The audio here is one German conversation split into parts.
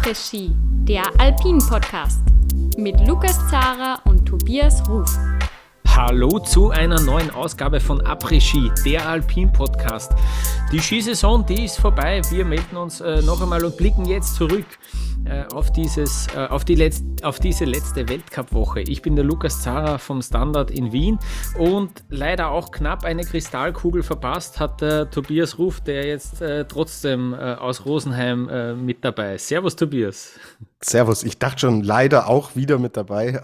Après-Ski, der Alpin-Podcast mit Lukas Zara und Tobias Ruf. Hallo zu einer neuen Ausgabe von Après-Ski, der Alpin-Podcast. Die Skisaison, die ist vorbei. Wir melden uns noch einmal und blicken jetzt zurück auf diese letzte Weltcup-Woche. Ich bin der Lukas Zara vom Standard in Wien und leider auch knapp eine Kristallkugel verpasst hat der Tobias Ruf, der jetzt trotzdem aus Rosenheim mit dabei ist. Servus Tobias. Servus, ich dachte schon leider auch wieder mit dabei,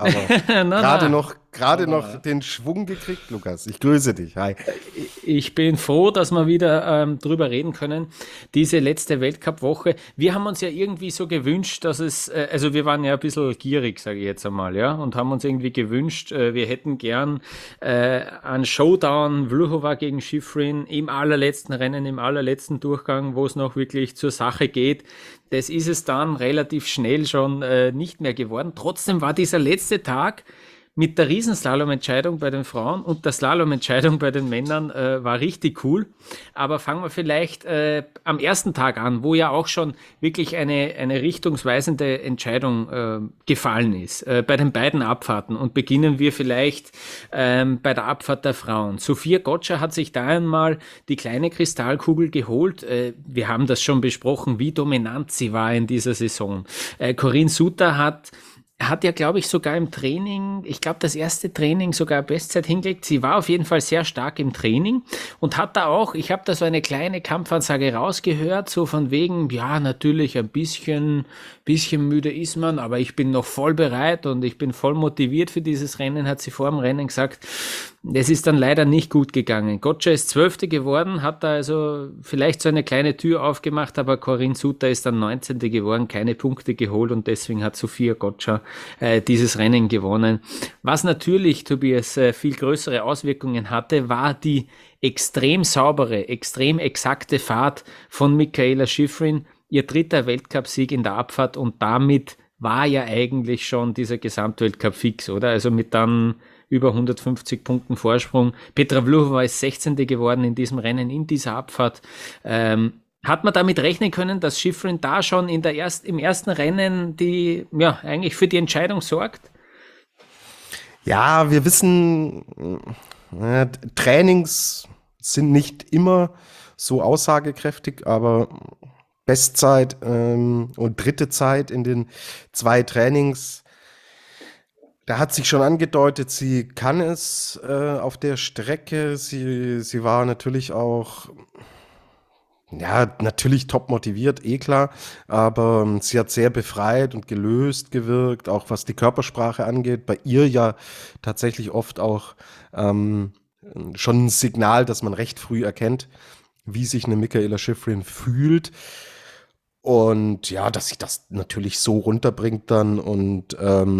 aber gerade noch den Schwung gekriegt, Lukas. Ich grüße dich. Hi. Ich bin froh, dass wir wieder drüber reden können. Diese letzte Weltcup-Woche. Wir haben uns ja irgendwie so gewünscht, dass es, also wir waren ja ein bisschen gierig, sage ich jetzt einmal, ja, und haben uns irgendwie gewünscht, wir hätten gern einen Showdown Vlhova gegen Shiffrin im allerletzten Rennen, im allerletzten Durchgang, wo es noch wirklich zur Sache geht. Das ist es dann relativ schnell schon nicht mehr geworden. Trotzdem war dieser letzte Tag mit der Riesenslalom-Entscheidung bei den Frauen und der Slalom-Entscheidung bei den Männern war richtig cool. Aber fangen wir vielleicht am ersten Tag an, wo ja auch schon wirklich eine richtungsweisende Entscheidung gefallen ist, bei den beiden Abfahrten. Und beginnen wir vielleicht bei der Abfahrt der Frauen. Sophia Gottscher hat sich da einmal die kleine Kristallkugel geholt. Wir haben das schon besprochen, wie dominant sie war in dieser Saison. Corinne Suter hat ja, glaube ich, sogar im Training, ich glaube, das erste Training sogar Bestzeit hingelegt. Sie war auf jeden Fall sehr stark im Training und hat da auch, ich habe da so eine kleine Kampfansage rausgehört, so von wegen, ja, natürlich ein bisschen müde ist man, aber ich bin noch voll bereit und ich bin voll motiviert für dieses Rennen, hat sie vor dem Rennen gesagt. Es ist dann leider nicht gut gegangen. Gottscher ist 12. geworden, hat da also vielleicht so eine kleine Tür aufgemacht, aber Corinne Suter ist dann 19. geworden, keine Punkte geholt und deswegen hat Sophia Gottscher dieses Rennen gewonnen. Was natürlich, Tobias, viel größere Auswirkungen hatte, war die extrem saubere, extrem exakte Fahrt von Mikaela Shiffrin, ihr dritter Weltcupsieg in der Abfahrt und damit war ja eigentlich schon dieser Gesamtweltcup fix, oder? Also mit dann über 150 Punkten Vorsprung. Petra Vlhova ist 16. geworden in diesem Rennen, in dieser Abfahrt. Hat man damit rechnen können, dass Shiffrin da schon im ersten Rennen eigentlich für die Entscheidung sorgt? Ja, wir wissen, Trainings sind nicht immer so aussagekräftig, aber Bestzeit und dritte Zeit in den 2 Trainings, da hat sich schon angedeutet, sie kann es auf der Strecke. Sie war natürlich auch, ja, natürlich top motiviert, klar, aber sie hat sehr befreit und gelöst gewirkt, auch was die Körpersprache angeht. Bei ihr ja tatsächlich oft auch schon ein Signal, dass man recht früh erkennt, wie sich eine Mikaela Shiffrin fühlt. Und ja, dass sich das natürlich so runterbringt dann und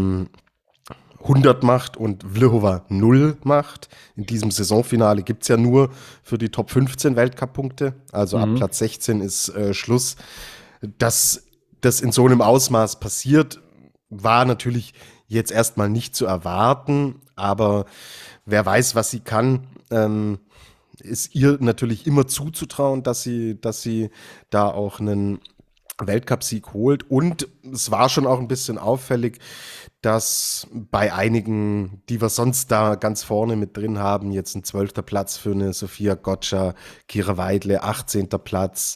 100 macht und Vlhova 0 macht. In diesem Saisonfinale gibt es ja nur für die Top 15 Weltcup-Punkte. Also ab Platz 16 ist Schluss. Dass das in so einem Ausmaß passiert, war natürlich jetzt erstmal nicht zu erwarten. Aber wer weiß, was sie kann, ist ihr natürlich immer zuzutrauen, dass sie da auch einen Weltcupsieg holt. Und es war schon auch ein bisschen auffällig, dass bei einigen, die wir sonst da ganz vorne mit drin haben, jetzt ein 12. Platz für eine Sophia Gottscher, Kira Weidle, 18. Platz,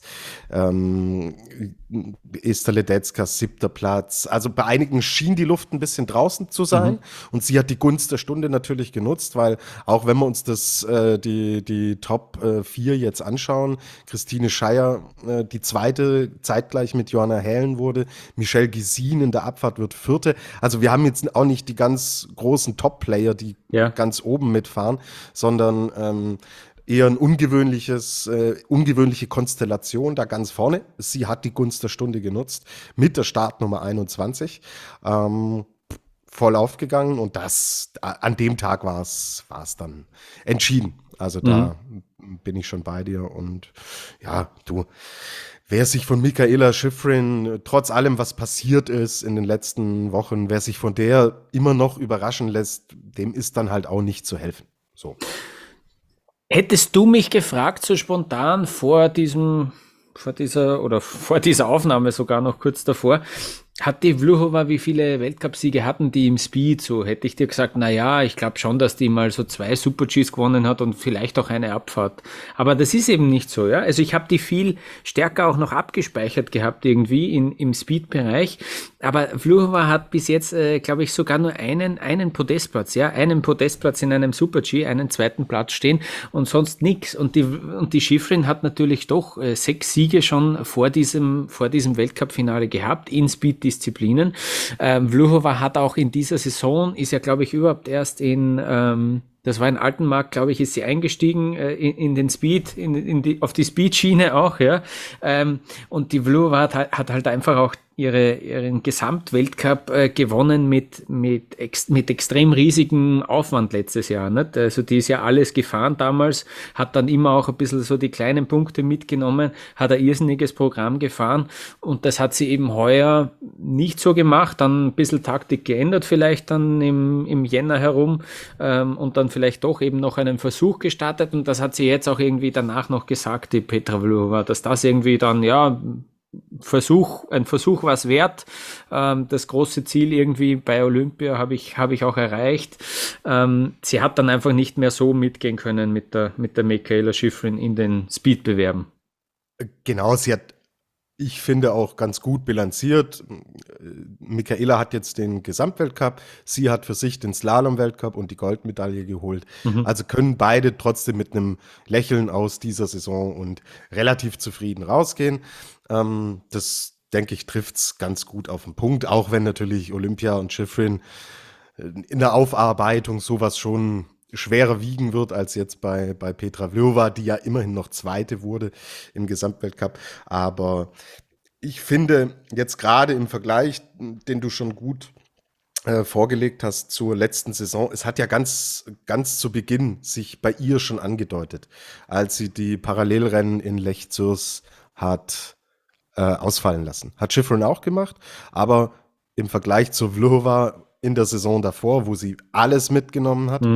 Esther Ledetzka, 7. Platz. Also bei einigen schien die Luft ein bisschen draußen zu sein und sie hat die Gunst der Stunde natürlich genutzt, weil auch wenn wir uns die Top 4 jetzt anschauen, Christine Scheier, die zweite zeitgleich mit Johanna Hählen wurde, Michelle Gysin in der Abfahrt wird 4. Also wir haben jetzt auch nicht die ganz großen Top-Player, die ganz oben mitfahren, sondern eher ein ungewöhnliche Konstellation da ganz vorne. Sie hat die Gunst der Stunde genutzt mit der Startnummer 21. Voll aufgegangen und an dem Tag war es dann entschieden. Also da bin ich schon bei dir und ja, wer sich von Mikaela Shiffrin, trotz allem, was passiert ist in den letzten Wochen, wer sich von der immer noch überraschen lässt, dem ist dann halt auch nicht zu helfen. So. Hättest du mich gefragt, so spontan vor diesem vor dieser Aufnahme sogar noch kurz davor, hat die Vlhova, wie viele Weltcupsiege hatten die im Speed? So hätte ich dir gesagt, ich glaube schon, dass die mal so 2 Super-Gs gewonnen hat und vielleicht auch eine Abfahrt. Aber das ist eben nicht so, ja. Also ich habe die viel stärker auch noch abgespeichert gehabt irgendwie im Speed-Bereich. Aber Vlhova hat bis jetzt, glaube ich, sogar nur einen Podestplatz, ja. Einen Podestplatz in einem Super-G, einen zweiten Platz stehen und sonst nichts. Und die Shiffrin hat natürlich doch 6 Siege schon vor diesem Weltcup-Finale gehabt in Speed-Disziplinen. Vlhova hat auch in dieser Saison, ist ja, glaube ich, überhaupt erst das war in Altenmarkt, glaube ich, ist sie eingestiegen in den Speed, auf die Speed-Schiene auch, ja. Und die Vlhova hat halt einfach auch ihren Gesamtweltcup gewonnen mit extrem riesigem Aufwand letztes Jahr, nicht? Also die ist ja alles gefahren damals, hat dann immer auch ein bisschen so die kleinen Punkte mitgenommen, hat ein irrsinniges Programm gefahren und das hat sie eben heuer nicht so gemacht, dann ein bisschen Taktik geändert vielleicht dann im Jänner herum und dann vielleicht doch eben noch einen Versuch gestartet und das hat sie jetzt auch irgendwie danach noch gesagt, die Petra Vlhova, dass das irgendwie dann, ein Versuch war es wert. Das große Ziel irgendwie bei Olympia habe ich auch erreicht. Sie hat dann einfach nicht mehr so mitgehen können mit der Mikaela Shiffrin in den Speed-Bewerben. Genau, sie hat, ich finde, auch ganz gut bilanziert. Mikaela hat jetzt den Gesamtweltcup, sie hat für sich den Slalom-Weltcup und die Goldmedaille geholt. Also können beide trotzdem mit einem Lächeln aus dieser Saison und relativ zufrieden rausgehen. Das, denke ich, trifft es ganz gut auf den Punkt, auch wenn natürlich Olympia und Shiffrin in der Aufarbeitung sowas schon schwerer wiegen wird als jetzt bei Petra Vlhova, die ja immerhin noch Zweite wurde im Gesamtweltcup. Aber ich finde jetzt gerade im Vergleich, den du schon gut vorgelegt hast zur letzten Saison, es hat ja ganz zu Beginn sich bei ihr schon angedeutet, als sie die Parallelrennen in Lech Zürs hat ausfallen lassen. Hat Shiffrin auch gemacht, aber im Vergleich zur Vlhova in der Saison davor, wo sie alles mitgenommen hat,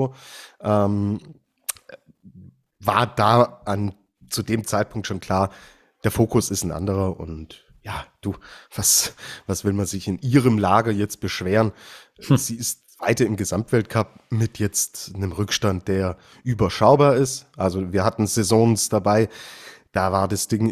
war da zu dem Zeitpunkt schon klar, der Fokus ist ein anderer und ja, was will man sich in ihrem Lager jetzt beschweren? Sie ist Zweite im Gesamtweltcup mit jetzt einem Rückstand, der überschaubar ist. Also wir hatten Saisons dabei, da war das Ding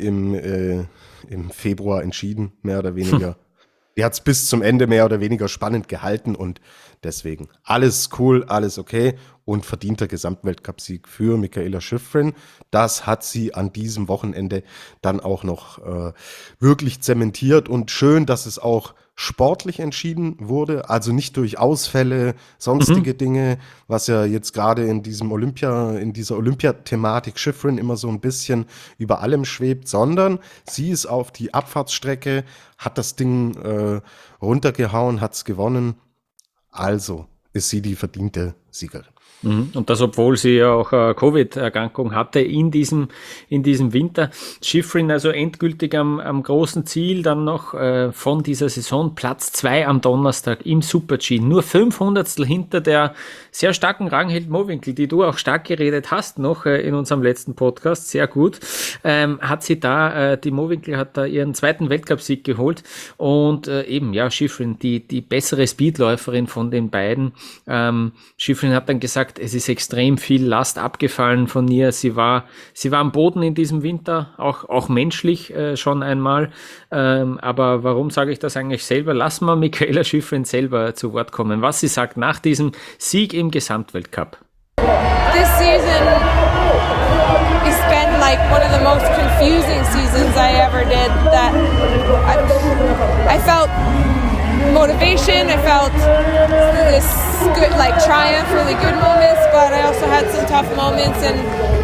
im Februar entschieden, mehr oder weniger. Die hat es bis zum Ende mehr oder weniger spannend gehalten und deswegen alles cool, alles okay und verdienter Gesamtweltcup-Sieg für Mikaela Shiffrin. Das hat sie an diesem Wochenende dann auch noch wirklich zementiert und schön, dass es auch sportlich entschieden wurde, also nicht durch Ausfälle, sonstige Dinge, was ja jetzt gerade in dieser Olympiathematik Shiffrin immer so ein bisschen über allem schwebt, sondern sie ist auf die Abfahrtsstrecke, hat das Ding runtergehauen, hat es gewonnen, also ist sie die verdiente Siegerin. Und das, obwohl sie ja auch eine Covid-Erkrankung hatte in diesem Winter. Shiffrin also endgültig am großen Ziel, dann noch von dieser Saison Platz 2 am Donnerstag im Super-G. Nur 500 hinter der sehr starken Ragnhild Mowinckel, die du auch stark geredet hast noch in unserem letzten Podcast, sehr gut, hat sie da, die Mowinckel hat da ihren zweiten Weltcupsieg geholt und Shiffrin, die bessere Speedläuferin von den beiden. Shiffrin hat dann gesagt, es ist extrem viel Last abgefallen von ihr. Sie war am Boden in diesem Winter, auch menschlich schon einmal. Aber warum sage ich das eigentlich selber? Lassen wir Mikaela Shiffrin selber zu Wort kommen, was sie sagt nach diesem Sieg im Gesamtweltcup. This season has been like one of the most confusing seasons I ever did. That I felt motivation, I felt this good triumph, really good moments, but I also had some tough moments and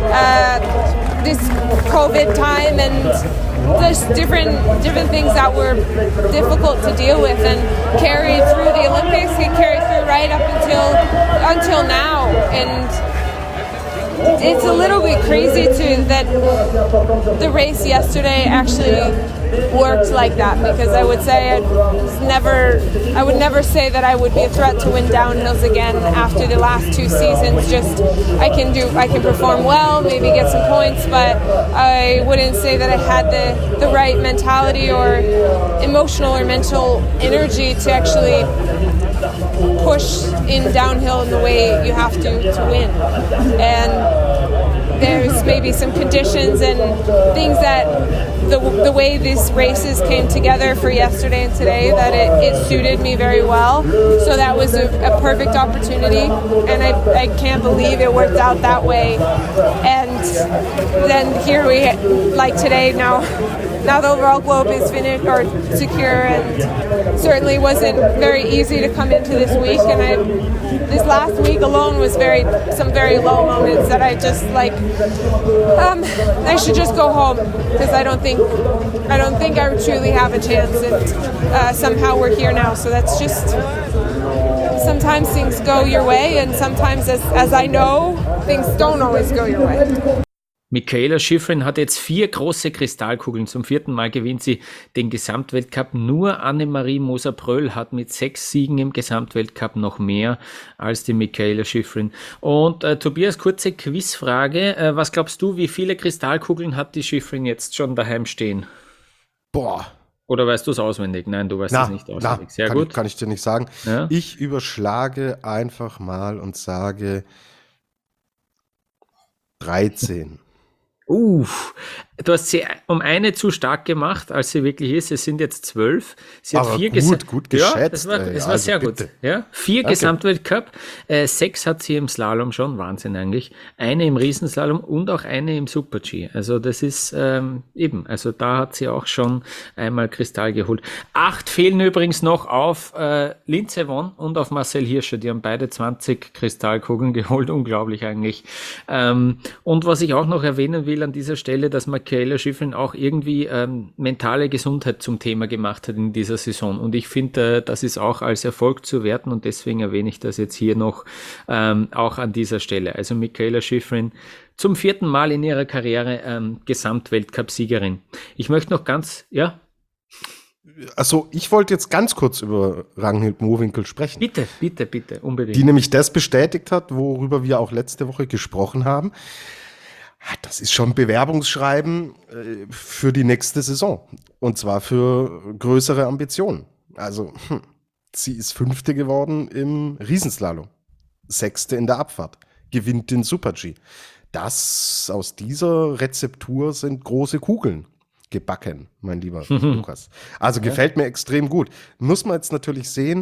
this COVID time and just different things that were difficult to deal with and carried through the Olympics and carried through right up until now. And it's a little bit crazy too that the race yesterday actually worked like that, because I would say I would never say that I would be a threat to win downhills again after the last 2 seasons. Just I can perform well, maybe get some points, but I wouldn't say that I had the right mentality or emotional or mental energy to actually push in downhill in the way you have to win. And there's maybe some conditions and things that the way these races came together for yesterday and today, that it suited me very well. So that was a perfect opportunity, and I can't believe it worked out that way. And then here like today, now the overall globe is finished or secure, and certainly wasn't very easy to come into this week. And this last week alone was some very low moments that I just I should just go home, because I don't think I truly have a chance, and somehow we're here now. So that's just, sometimes things go your way, and sometimes, as I know, things don't always go your way. Mikaela Shiffrin hat jetzt 4 große Kristallkugeln. Zum 4. Mal gewinnt sie den Gesamtweltcup. Nur Annemarie Moser-Pröll hat mit 6 Siegen im Gesamtweltcup noch mehr als die Mikaela Shiffrin. Und Tobias, kurze Quizfrage. Was glaubst du, wie viele Kristallkugeln hat die Shiffrin jetzt schon daheim stehen? Boah. Oder weißt du es auswendig? Nein, du weißt es nicht auswendig. Sehr gut. Kann ich dir nicht sagen. Ja? Ich überschlage einfach mal und sage 13. Du hast sie um eine zu stark gemacht, als sie wirklich ist. Es sind jetzt 12. Sie hat aber 4 gut geschätzt. Ja, das war sehr bitte. Gut. Ja, 4 Gesamtweltcup, 6 hat sie im Slalom schon, Wahnsinn eigentlich. Eine im Riesenslalom und auch eine im Super-G. Also das ist also da hat sie auch schon einmal Kristall geholt. 8 fehlen übrigens noch auf Lindsey Vonn und auf Marcel Hirscher. Die haben beide 20 Kristallkugeln geholt. Unglaublich eigentlich. Und was ich auch noch erwähnen will an dieser Stelle, dass Mikaela Shiffrin auch irgendwie mentale Gesundheit zum Thema gemacht hat in dieser Saison. Und ich finde, das ist auch als Erfolg zu werten, und deswegen erwähne ich das jetzt hier noch auch an dieser Stelle. Also Mikaela Shiffrin zum 4. Mal in ihrer Karriere Gesamtweltcup-Siegerin. Ich möchte noch Also ich wollte jetzt ganz kurz über Ragnhild Mowinckel sprechen. Bitte, unbedingt. Die nämlich das bestätigt hat, worüber wir auch letzte Woche gesprochen haben. Das ist schon Bewerbungsschreiben für die nächste Saison. Und zwar für größere Ambitionen. Also, sie ist 5. geworden im Riesenslalom. 6. in der Abfahrt. Gewinnt den Super-G. Aus dieser Rezeptur sind große Kugeln gebacken, mein lieber Lukas. Also gefällt mir extrem gut. Muss man jetzt natürlich sehen,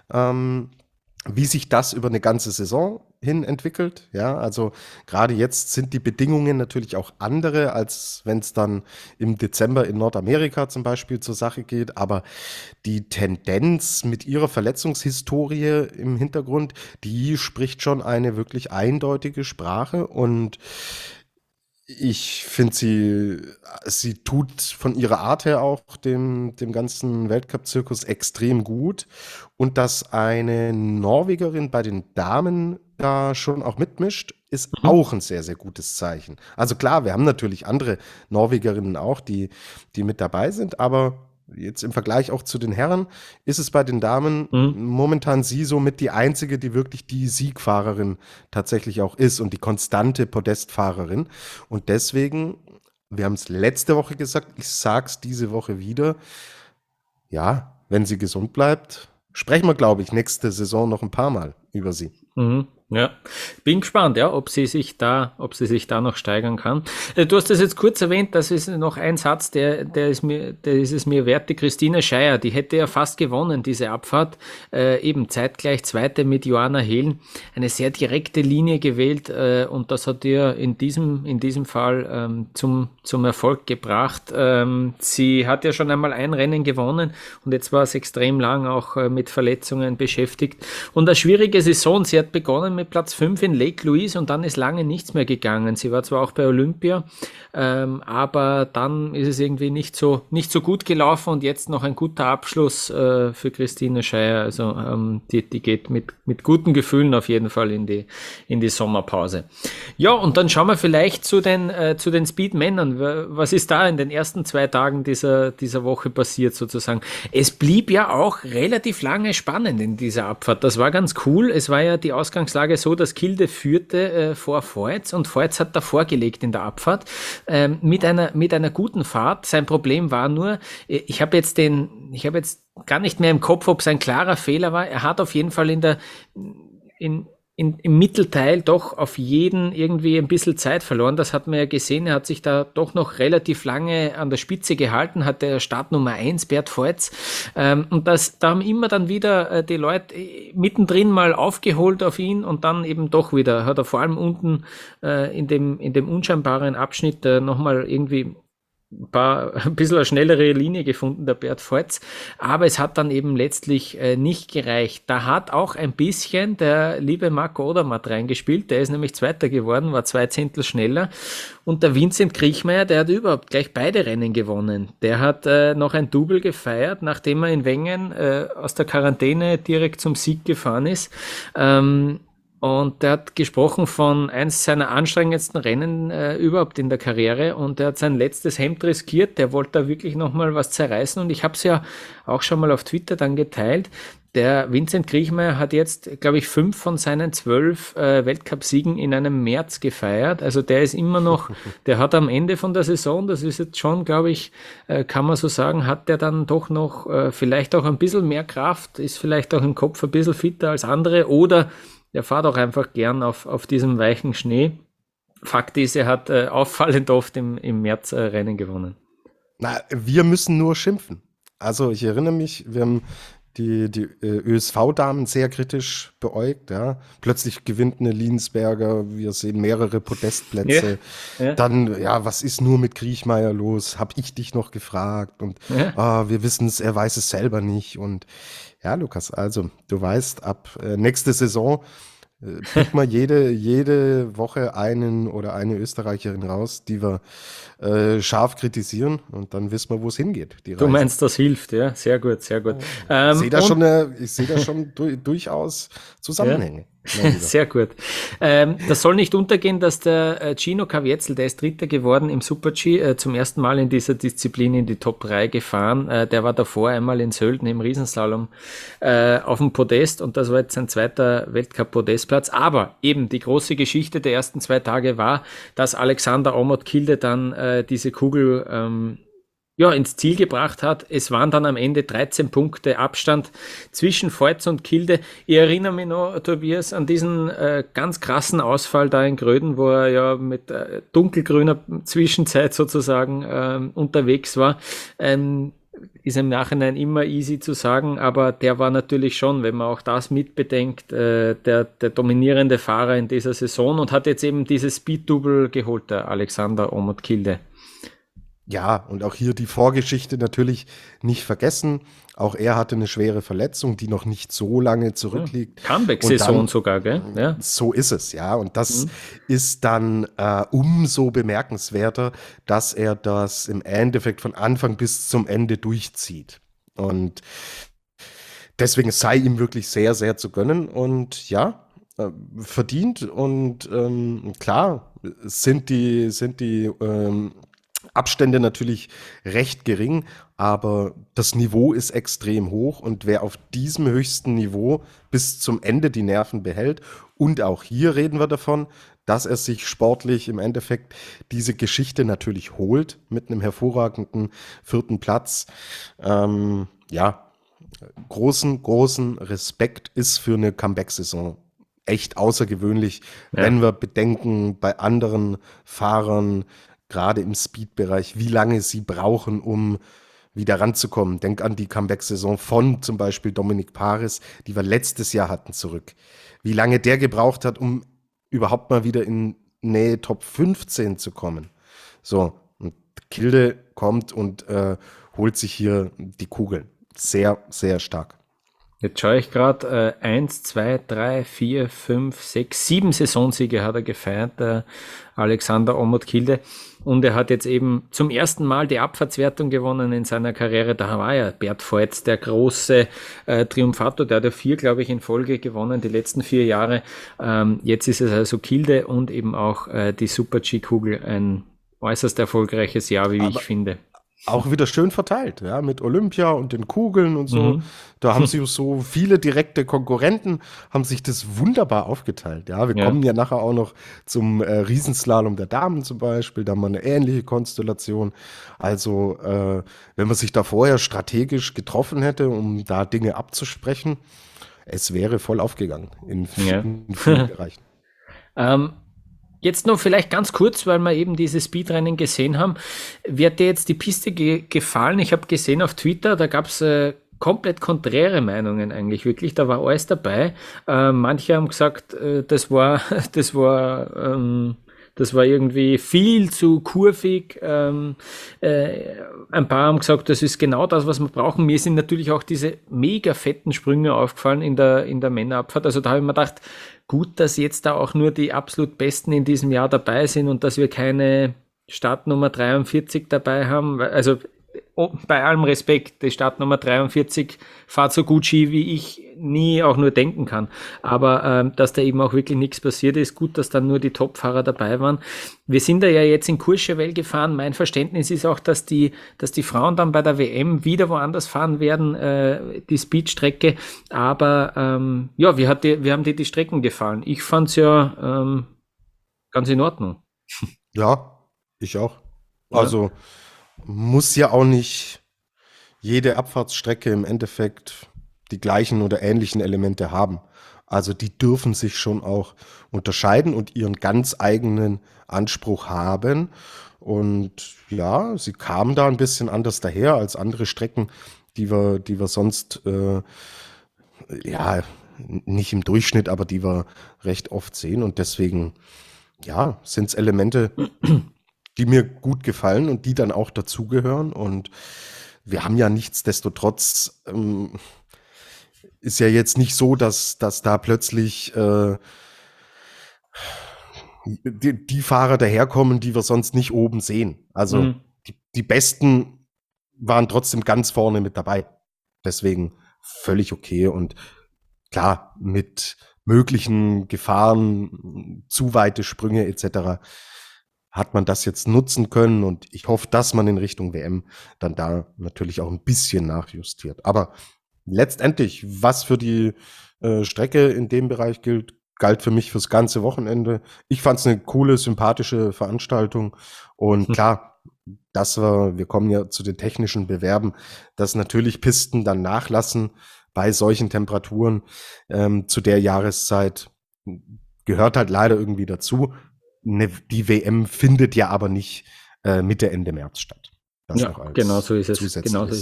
wie sich das über eine ganze Saison hin entwickelt. Ja, also gerade jetzt sind die Bedingungen natürlich auch andere, als wenn es dann im Dezember in Nordamerika zum Beispiel zur Sache geht. Aber die Tendenz mit ihrer Verletzungshistorie im Hintergrund, die spricht schon eine wirklich eindeutige Sprache. Und ich finde, sie tut von ihrer Art her auch dem ganzen Weltcup-Zirkus extrem gut. Und dass eine Norwegerin bei den Damen da schon auch mitmischt, ist auch ein sehr, sehr gutes Zeichen. Also klar, wir haben natürlich andere Norwegerinnen auch, die mit dabei sind, aber jetzt im Vergleich auch zu den Herren ist es bei den Damen momentan sie somit die einzige, die wirklich die Siegfahrerin tatsächlich auch ist und die konstante Podestfahrerin. Und deswegen, wir haben es letzte Woche gesagt, ich sag's diese Woche wieder, ja, wenn sie gesund bleibt, sprechen wir, glaube ich, nächste Saison noch ein paar Mal über sie. Ja, bin gespannt, ob sie sich da noch steigern kann. Du hast das jetzt kurz erwähnt, das ist noch ein Satz, der ist es mir wert. Die Christine Scheier, die hätte ja fast gewonnen, diese Abfahrt, eben zeitgleich Zweite mit Joanna Hehlen, eine sehr direkte Linie gewählt, und das hat ihr in diesem Fall zum Erfolg gebracht. Sie hat ja schon einmal ein Rennen gewonnen und jetzt war es extrem lang auch mit Verletzungen beschäftigt und eine schwierige Saison. Sie hat hat begonnen mit Platz 5 in Lake Louise und dann ist lange nichts mehr gegangen. Sie war zwar auch bei Olympia, aber dann ist es irgendwie nicht so gut gelaufen und jetzt noch ein guter Abschluss für Christine Scheier. Also die geht mit guten Gefühlen auf jeden Fall in die Sommerpause. Ja, und dann schauen wir vielleicht zu den Speed-Männern. Was ist da in den ersten 2 Tagen dieser Woche passiert sozusagen? Es blieb ja auch relativ lange spannend in dieser Abfahrt. Das war ganz cool. Es war ja die Ausgangslage so, dass Kilde führte vor Voits und Voits hat davor gelegt in der Abfahrt mit einer guten Fahrt. Sein Problem war nur, ich habe jetzt gar nicht mehr im Kopf, ob es ein klarer Fehler war. Er hat auf jeden Fall im Mittelteil doch auf jeden irgendwie ein bisschen Zeit verloren. Das hat man ja gesehen. Er hat sich da doch noch relativ lange an der Spitze gehalten, hat der Startnummer 1, Bert Voits. Und da haben immer dann wieder die Leute mittendrin mal aufgeholt auf ihn und dann eben doch wieder, hat er vor allem unten in dem unscheinbaren Abschnitt nochmal irgendwie ein bisschen eine schnellere Linie gefunden, der Bert Voits, aber es hat dann eben letztlich nicht gereicht. Da hat auch ein bisschen der liebe Marco Odermatt reingespielt, der ist nämlich Zweiter geworden, war 2 Zehntel schneller und der Vincent Kriechmeier, der hat überhaupt gleich beide Rennen gewonnen. Der hat noch ein Double gefeiert, nachdem er in Wengen aus der Quarantäne direkt zum Sieg gefahren ist. Und der hat gesprochen von eins seiner anstrengendsten Rennen überhaupt in der Karriere und der hat sein letztes Hemd riskiert, der wollte da wirklich nochmal was zerreißen und ich habe es ja auch schon mal auf Twitter dann geteilt. Der Vincent Kriechmeier hat jetzt, glaube ich, 5 von seinen 12 Weltcupsiegen in einem März gefeiert. Also der ist immer noch, der hat am Ende von der Saison, das ist jetzt schon, glaube ich, kann man so sagen, hat der dann doch noch vielleicht auch ein bisschen mehr Kraft, ist vielleicht auch im Kopf ein bisschen fitter als andere oder der fährt auch einfach gern auf diesem weichen Schnee. Fakt ist, er hat auffallend oft im März Rennen gewonnen. Na, wir müssen nur schimpfen. Also ich erinnere mich, wir haben die ÖSV-Damen sehr kritisch beäugt. Ja. Plötzlich gewinnt eine Liensberger, wir sehen mehrere Podestplätze. Ja. Dann, ja, was ist nur mit Kriechmeier los? Hab ich dich noch gefragt? Und wir wissen es, er weiß es selber nicht. Und ja, Lukas, also du weißt, ab nächste Saison pick mal jede Woche einen oder eine Österreicherin raus, die wir scharf kritisieren und dann wissen wir, wo es hingeht. Du meinst, das hilft, ja? Sehr gut, sehr gut. Ich sehe da schon durchaus Zusammenhänge. Sehr gut. Das soll nicht untergehen, dass der Gino Kavietzel, der ist Dritter geworden im Super-G, zum ersten Mal in dieser Disziplin in die Top 3 gefahren. Der war davor einmal in Sölden im Riesenslalom auf dem Podest und das war jetzt sein zweiter Weltcup-Podestplatz. Aber eben die große Geschichte der ersten 2 Tage war, dass Alexander Omot-Kilde dann diese Kugel ins Ziel gebracht hat. Es waren dann am Ende 13 Punkte Abstand zwischen Voits und Kilde. Ich erinnere mich noch, Tobias, an diesen ganz krassen Ausfall da in Gröden, wo er ja mit dunkelgrüner Zwischenzeit sozusagen unterwegs war. Ist im Nachhinein immer easy zu sagen, aber der war natürlich schon, wenn man auch das mitbedenkt, der dominierende Fahrer in dieser Saison und hat jetzt eben dieses Speed-Double geholt, der Alexander Omot-Kilde. Ja, und auch hier die Vorgeschichte natürlich nicht vergessen. Auch er hatte eine schwere Verletzung, die noch nicht so lange zurückliegt. Comeback-Saison sogar, gell? Ja. So ist es, ja. Und das ist dann umso bemerkenswerter, dass er das im Endeffekt von Anfang bis zum Ende durchzieht. Und deswegen sei ihm wirklich sehr, sehr zu gönnen. Und ja, verdient. Und klar sind die Abstände natürlich recht gering, aber das Niveau ist extrem hoch und wer auf diesem höchsten Niveau bis zum Ende die Nerven behält und auch hier reden wir davon, dass er sich sportlich im Endeffekt diese Geschichte natürlich holt mit einem hervorragenden 4. Platz. Großen Respekt ist für eine Comeback-Saison echt außergewöhnlich, wenn wir bedenken, bei anderen Fahrern gerade im Speed-Bereich, wie lange sie brauchen, um wieder ranzukommen. Denk an die Comeback-Saison von zum Beispiel Dominic Paris, die wir letztes Jahr hatten, zurück. Wie lange der gebraucht hat, um überhaupt mal wieder in Nähe Top 15 zu kommen. So, und Kilde kommt und holt sich hier die Kugeln. Sehr, sehr stark. Jetzt schaue ich gerade, 1, 2, 3, 4, 5, 6, 7 Saisonsiege hat er gefeiert, der Alexander Omot-Kilde. Und er hat jetzt eben zum ersten Mal die Abfahrtswertung gewonnen in seiner Karriere. Da war ja Bert Voits der große Triumphator, der hat ja 4, glaube ich, in Folge gewonnen, die letzten 4 Jahre. Jetzt ist es also Kilde und eben auch die Super-G-Kugel, ein äußerst erfolgreiches Jahr, wie ich finde. Auch wieder schön verteilt, ja, mit Olympia und den Kugeln und so. Da haben sich so viele direkte Konkurrenten, haben sich das wunderbar aufgeteilt. Ja, wir kommen ja nachher auch noch zum Riesenslalom der Damen zum Beispiel. Da haben wir eine ähnliche Konstellation. Also, wenn man sich da vorher strategisch getroffen hätte, um da Dinge abzusprechen, es wäre voll aufgegangen in vielen Bereichen. Jetzt noch vielleicht ganz kurz, weil wir eben dieses Speedrennen gesehen haben. Wie hat dir jetzt die Piste gefallen? Ich habe gesehen auf Twitter, da gab es komplett konträre Meinungen eigentlich wirklich. Da war alles dabei. Manche haben gesagt, das war irgendwie viel zu kurvig. Ein paar haben gesagt, das ist genau das, was wir brauchen. Mir sind natürlich auch diese mega fetten Sprünge aufgefallen in der Männerabfahrt. Also da habe ich mir gedacht, gut, dass jetzt da auch nur die absolut Besten in diesem Jahr dabei sind und dass wir keine Startnummer 43 dabei haben. Also bei allem Respekt, die Startnummer 43 fährt so gut Ski, wie ich nie auch nur denken kann. Aber dass da eben auch wirklich nichts passiert ist, gut, dass dann nur die Topfahrer dabei waren. Wir sind da ja jetzt in Courchevel gefahren. Mein Verständnis ist auch, dass die Frauen dann bei der WM wieder woanders fahren werden, die Speedstrecke. Aber wie haben dir die Strecken gefallen? Ich fand es ja ganz in Ordnung. Ja, ich auch. Also muss ja auch nicht jede Abfahrtsstrecke im Endeffekt die gleichen oder ähnlichen Elemente haben. Also die dürfen sich schon auch unterscheiden und ihren ganz eigenen Anspruch haben. Und ja, sie kamen da ein bisschen anders daher als andere Strecken, die wir sonst nicht im Durchschnitt, aber die wir recht oft sehen. Und deswegen, ja, sind es Elemente, die mir gut gefallen und die dann auch dazugehören. Und wir haben ja nichtsdestotrotz, ist ja jetzt nicht so, dass da plötzlich die Fahrer daherkommen, die wir sonst nicht oben sehen. Also die Besten waren trotzdem ganz vorne mit dabei. Deswegen völlig okay. Und klar, mit möglichen Gefahren, zu weite Sprünge etc., hat man das jetzt nutzen können und ich hoffe, dass man in Richtung WM dann da natürlich auch ein bisschen nachjustiert. Aber letztendlich, was für die Strecke in dem Bereich galt für mich fürs ganze Wochenende. Ich fand es eine coole, sympathische Veranstaltung und klar, wir kommen ja zu den technischen Bewerben, dass natürlich Pisten dann nachlassen bei solchen Temperaturen zu der Jahreszeit, gehört halt leider irgendwie dazu. Die WM findet ja aber nicht Mitte, Ende März statt. Das genau so ist es.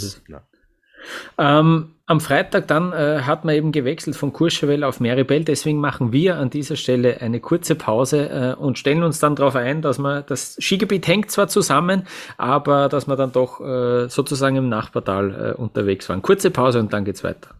Am Freitag dann hat man eben gewechselt von Courchevel auf Meribel. Deswegen machen wir an dieser Stelle eine kurze Pause und stellen uns dann darauf ein, dass das Skigebiet hängt zwar zusammen, aber dass wir dann doch sozusagen im Nachbartal unterwegs waren. Kurze Pause und dann geht's weiter.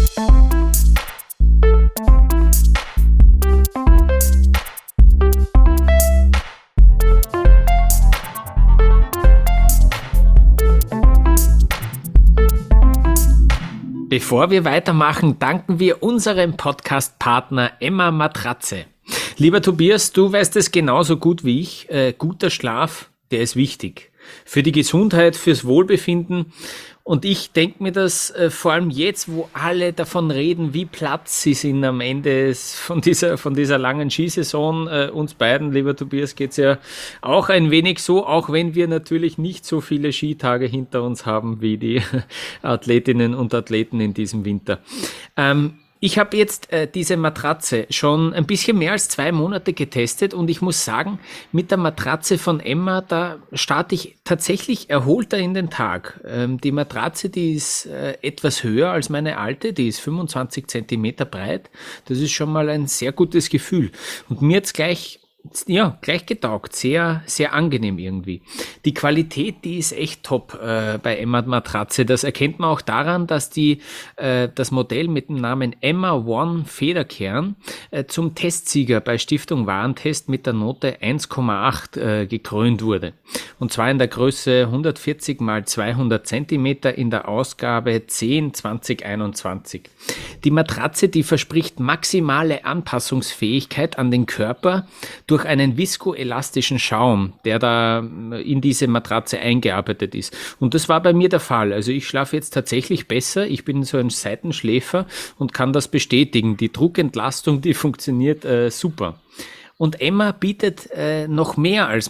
Bevor wir weitermachen, danken wir unserem Podcast-Partner Emma Matratze. Lieber Tobias, du weißt es genauso gut wie ich. Guter Schlaf, der ist wichtig. Für die Gesundheit, fürs Wohlbefinden. Und ich denke mir das vor allem jetzt, wo alle davon reden, wie platt sie sind am Ende von dieser langen Skisaison. Uns beiden, lieber Tobias, geht's ja auch ein wenig so, auch wenn wir natürlich nicht so viele Skitage hinter uns haben wie die Athletinnen und Athleten in diesem Winter. Ich habe jetzt diese Matratze schon ein bisschen mehr als 2 Monate getestet und ich muss sagen, mit der Matratze von Emma, da starte ich tatsächlich erholter in den Tag. Die Matratze, die ist etwas höher als meine alte, die ist 25 Zentimeter breit. Das ist schon mal ein sehr gutes Gefühl. Und mir jetzt gleich Ja, gleich getaugt. Sehr, sehr angenehm irgendwie. Die Qualität, die ist echt top bei Emma Matratze. Das erkennt man auch daran, dass das Modell mit dem Namen Emma One Federkern zum Testsieger bei Stiftung Warentest mit der Note 1,8 gekrönt wurde. Und zwar in der Größe 140 x 200 cm in der Ausgabe 10 2021. Die Matratze, die verspricht maximale Anpassungsfähigkeit an den Körper durch einen viskoelastischen Schaum, der da in diese Matratze eingearbeitet ist. Und das war bei mir der Fall. Also ich schlafe jetzt tatsächlich besser. Ich bin so ein Seitenschläfer und kann das bestätigen. Die Druckentlastung, die funktioniert super. Und Emma bietet noch mehr als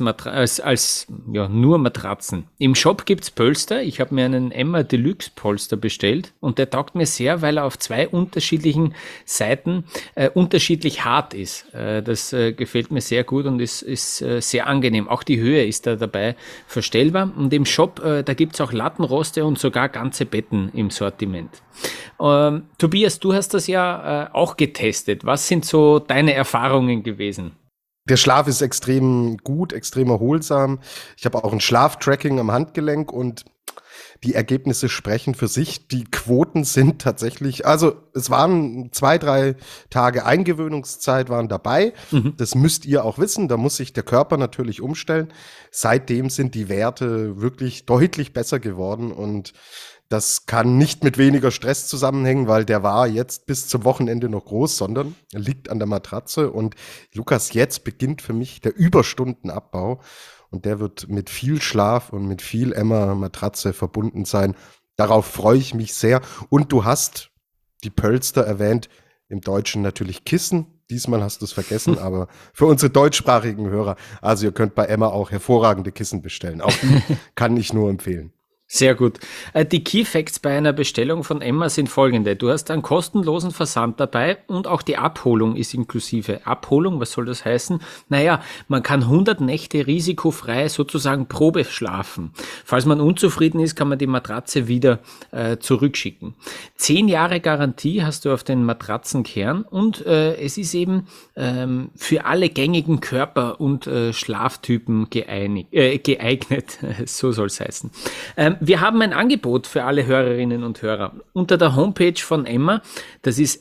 nur Matratzen. Im Shop gibt's Polster. Ich habe mir einen Emma Deluxe Polster bestellt und der taugt mir sehr, weil er auf 2 unterschiedlichen Seiten unterschiedlich hart ist. Das gefällt mir sehr gut und ist sehr angenehm. Auch die Höhe ist da dabei verstellbar. Und im Shop, da gibt's auch Lattenroste und sogar ganze Betten im Sortiment. Tobias, du hast das ja auch getestet. Was sind so deine Erfahrungen gewesen? Der Schlaf ist extrem gut, extrem erholsam. Ich habe auch ein Schlaftracking am Handgelenk und die Ergebnisse sprechen für sich. Die Quoten sind tatsächlich, also es waren 2-3 Tage Eingewöhnungszeit waren dabei. Das müsst ihr auch wissen, da muss sich der Körper natürlich umstellen. Seitdem sind die Werte wirklich deutlich besser geworden und das kann nicht mit weniger Stress zusammenhängen, weil der war jetzt bis zum Wochenende noch groß, sondern er liegt an der Matratze. Und Lukas, jetzt beginnt für mich der Überstundenabbau. Und der wird mit viel Schlaf und mit viel Emma-Matratze verbunden sein. Darauf freue ich mich sehr. Und du hast die Pölster erwähnt, im Deutschen natürlich Kissen. Diesmal hast du es vergessen, aber für unsere deutschsprachigen Hörer, also ihr könnt bei Emma auch hervorragende Kissen bestellen. Auch die kann ich nur empfehlen. Sehr gut. Die Key Facts bei einer Bestellung von Emma sind folgende. Du hast einen kostenlosen Versand dabei und auch die Abholung ist inklusive. Abholung, was soll das heißen? Naja, man kann 100 Nächte risikofrei sozusagen Probe schlafen. Falls man unzufrieden ist, kann man die Matratze wieder zurückschicken. 10 Jahre Garantie hast du auf den Matratzenkern und es ist eben für alle gängigen Körper- und Schlaftypen geeignet. So soll es heißen. Wir haben ein Angebot für alle Hörerinnen und Hörer. Unter der Homepage von Emma, das ist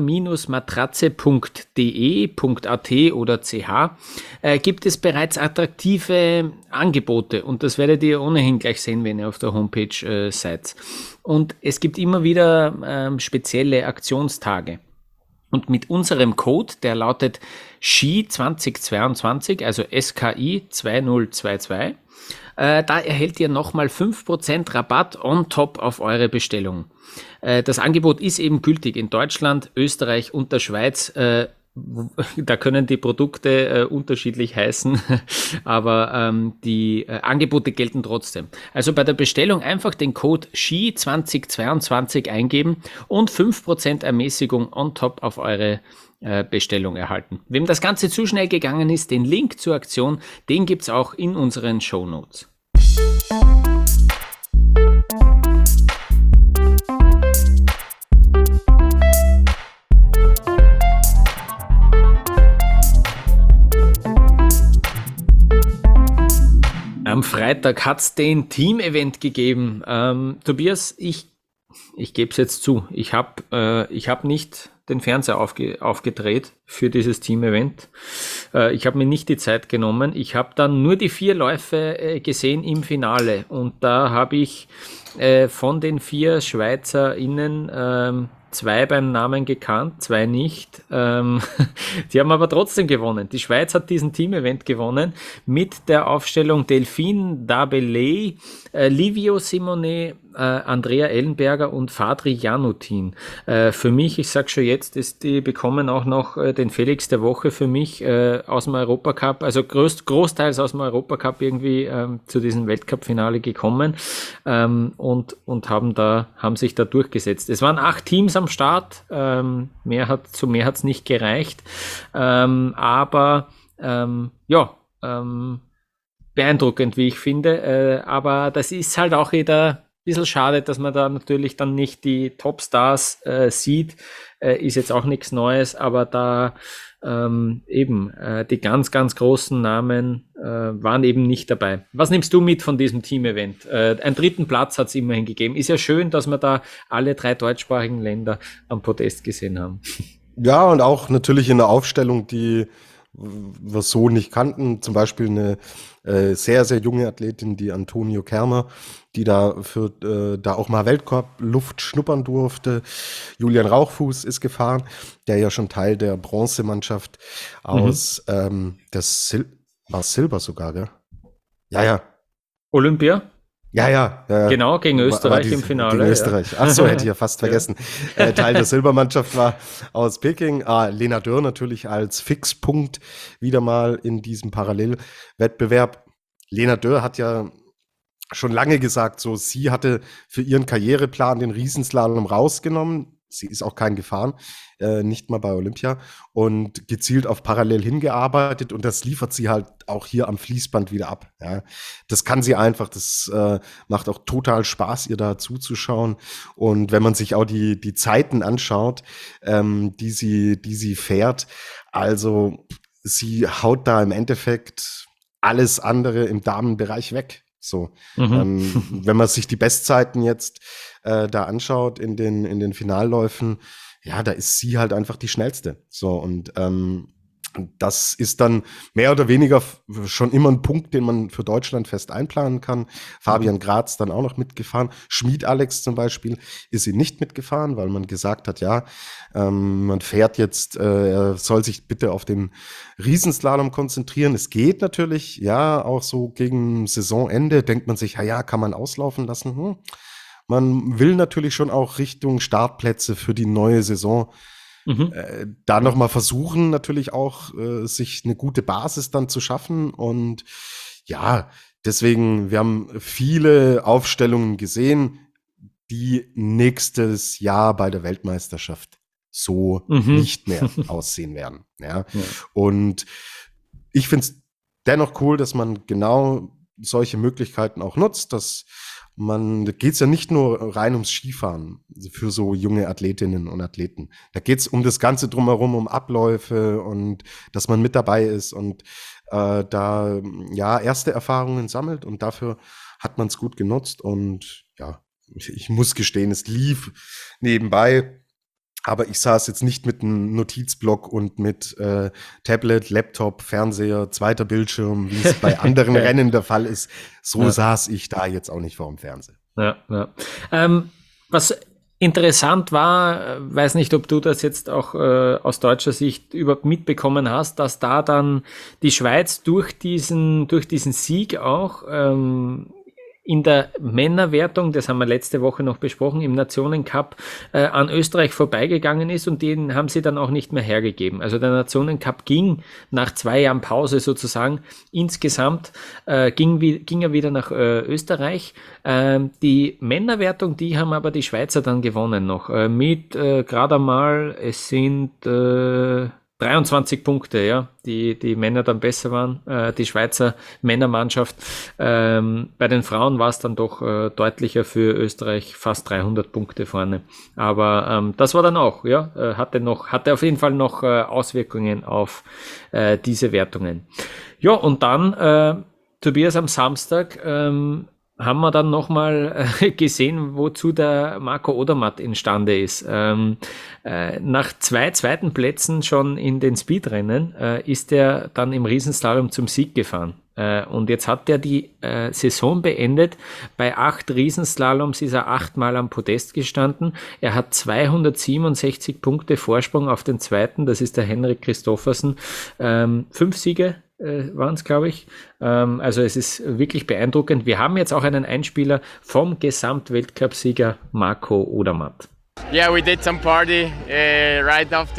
emma-matratze.de.at oder ch, gibt es bereits attraktive Angebote und das werdet ihr ohnehin gleich sehen, wenn ihr auf der Homepage seid. Und es gibt immer wieder spezielle Aktionstage. Und mit unserem Code, der lautet SKI 2022, also SKI 2022, da erhält ihr nochmal 5% Rabatt on top auf eure Bestellung. Das Angebot ist eben gültig in Deutschland, Österreich und der Schweiz. Da können die Produkte unterschiedlich heißen, aber die Angebote gelten trotzdem. Also bei der Bestellung einfach den Code SKI 2022 eingeben und 5% Ermäßigung on top auf eure Bestellung erhalten. Wem das Ganze zu schnell gegangen ist, den Link zur Aktion, den gibt's auch in unseren Shownotes. Am Freitag hat's den Team-Event gegeben. Tobias, ich gebe es jetzt zu, ich hab nicht den Fernseher aufgedreht für dieses Team-Event. Ich habe mir nicht die Zeit genommen. Ich habe dann nur die 4 Läufe gesehen im Finale und da habe ich von den 4 SchweizerInnen 2 beim Namen gekannt, 2 nicht. Die haben aber trotzdem gewonnen. Die Schweiz hat diesen Team-Event gewonnen mit der Aufstellung Delphine Dabelay, Livio Simone, Andrea Ellenberger und Fadri Janutin. Für mich, ich sag schon jetzt, die bekommen auch noch den Felix der Woche für mich aus dem Europacup, also großteils aus dem Europacup irgendwie zu diesem Weltcup-Finale gekommen und haben sich da durchgesetzt. Es waren 8 Teams am Start, zu mehr hat's nicht gereicht, beeindruckend, wie ich finde, aber das ist halt auch wieder bisschen schade, dass man da natürlich dann nicht die Topstars sieht. Ist jetzt auch nichts Neues, aber da die ganz, ganz großen Namen waren eben nicht dabei. Was nimmst du mit von diesem Team-Event? Einen dritten Platz hat es immerhin gegeben. Ist ja schön, dass wir da alle 3 deutschsprachigen Länder am Podest gesehen haben. Ja, und auch natürlich in der Aufstellung, die wir so nicht kannten. Zum Beispiel eine sehr, sehr junge Athletin, die Antonio Kermer, die da auch mal Weltcup-Luft schnuppern durfte. Julian Rauchfuß ist gefahren, der ja schon Teil der Bronzemannschaft aus war Silber sogar, gell? Ja. Olympia? Ja. Genau, gegen Österreich im Finale. Gegen Österreich. Ach so, hätte ich ja fast vergessen. Teil der Silbermannschaft war aus Peking. Lena Dürr natürlich als Fixpunkt wieder mal in diesem Parallelwettbewerb. Lena Dürr hat ja schon lange gesagt, so sie hatte für ihren Karriereplan den Riesenslalom rausgenommen. Sie ist auch kein gefahren, nicht mal bei Olympia, und gezielt auf parallel hingearbeitet, und das liefert sie halt auch hier am Fließband wieder ab. Ja. Das kann sie einfach, das macht auch total Spaß, ihr da zuzuschauen. Und wenn man sich auch die Zeiten anschaut, die sie fährt, also sie haut da im Endeffekt alles andere im Damenbereich weg. So, wenn man sich die Bestzeiten jetzt da anschaut in den Finalläufen, ja, da ist sie halt einfach die schnellste. So, und das ist dann mehr oder weniger schon immer ein Punkt, den man für Deutschland fest einplanen kann. Fabian Graz dann auch noch mitgefahren. Schmid Alex zum Beispiel ist sie nicht mitgefahren, weil man gesagt hat, ja, man fährt jetzt, er soll sich bitte auf den Riesenslalom konzentrieren. Es geht natürlich, ja, auch so gegen Saisonende denkt man sich, ja, kann man auslaufen lassen. Man will natürlich schon auch Richtung Startplätze für die neue Saison da nochmal versuchen, natürlich auch sich eine gute Basis dann zu schaffen. Und ja, deswegen, wir haben viele Aufstellungen gesehen, die nächstes Jahr bei der Weltmeisterschaft so nicht mehr aussehen werden. Ja. Und ich finde es dennoch cool, dass man genau solche Möglichkeiten auch nutzt, da geht es ja nicht nur rein ums Skifahren für so junge Athletinnen und Athleten. Da geht es um das Ganze drumherum, um Abläufe und dass man mit dabei ist und da ja erste Erfahrungen sammelt, und dafür hat man es gut genutzt. Und ja, ich muss gestehen, es lief nebenbei, aber ich saß jetzt nicht mit einem Notizblock und mit Tablet, Laptop, Fernseher, zweiter Bildschirm, wie es bei anderen Rennen der Fall ist. So saß ich da jetzt auch nicht vor dem Fernseher. Ja. Was interessant war, weiß nicht, ob du das jetzt auch aus deutscher Sicht überhaupt mitbekommen hast, dass da dann die Schweiz durch diesen Sieg auch in der Männerwertung, das haben wir letzte Woche noch besprochen, im Nationencup an Österreich vorbeigegangen ist, und den haben sie dann auch nicht mehr hergegeben. Also der Nationencup ging nach 2 Jahren Pause sozusagen insgesamt, ging er wieder nach Österreich. Die Männerwertung, die haben aber die Schweizer dann gewonnen noch, mit gerade einmal, es sind 23 Punkte, ja, die Männer dann besser waren, die Schweizer Männermannschaft. Bei den Frauen war es dann doch deutlicher für Österreich, fast 300 Punkte vorne. Aber das war dann auch, ja, hatte auf jeden Fall noch Auswirkungen auf diese Wertungen. Ja, und dann, Tobias, am Samstag haben wir dann nochmal gesehen, wozu der Marco Odermatt imstande ist. Nach 2 zweiten Plätzen schon in den Speedrennen ist er dann im Riesenslalom zum Sieg gefahren. Und jetzt hat er die Saison beendet. Bei 8 Riesenslaloms ist er 8-mal am Podest gestanden. Er hat 267 Punkte Vorsprung auf den zweiten, das ist der Henrik Christoffersen. 5 Siege waren es, glaube ich. Also es ist wirklich beeindruckend. Wir haben jetzt auch einen Einspieler vom Gesamtweltcup-Sieger Marco Odermatt. Yeah, we did some party right after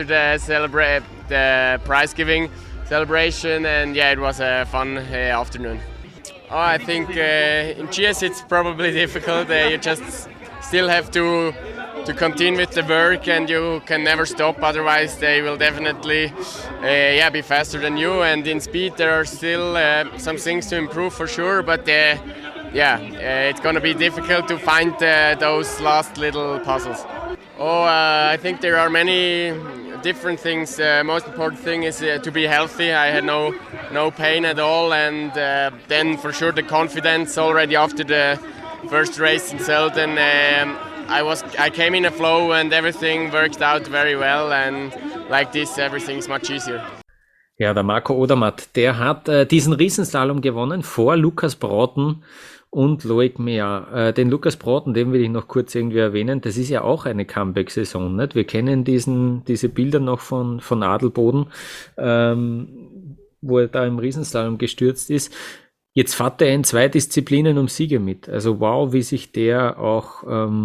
the prize giving celebration, and yeah, it was a fun afternoon. Oh, I think in GS it's probably difficult. You just still have to continue with the work, and you can never stop, otherwise they will definitely be faster than you. And in speed there are still some things to improve for sure, but it's going to be difficult to find those last little puzzles. I think there are many different things. Most important thing is to be healthy. I had no pain at all, and then for sure the confidence already after the first race in Zelten. I came in a flow and everything worked out very well, and like this everything's much easier. Ja, der Marco Odermatt, der hat diesen Riesenslalom gewonnen vor Lukas Broughton und Loic Meillard. Den Lukas Broughton, den will ich noch kurz irgendwie erwähnen, das ist ja auch eine Comeback-Saison, nicht? Wir kennen diese Bilder noch von Adelboden, wo er da im Riesenslalom gestürzt ist. Jetzt fährt er in 2 Disziplinen um Siege mit. Also wow, wie sich der auch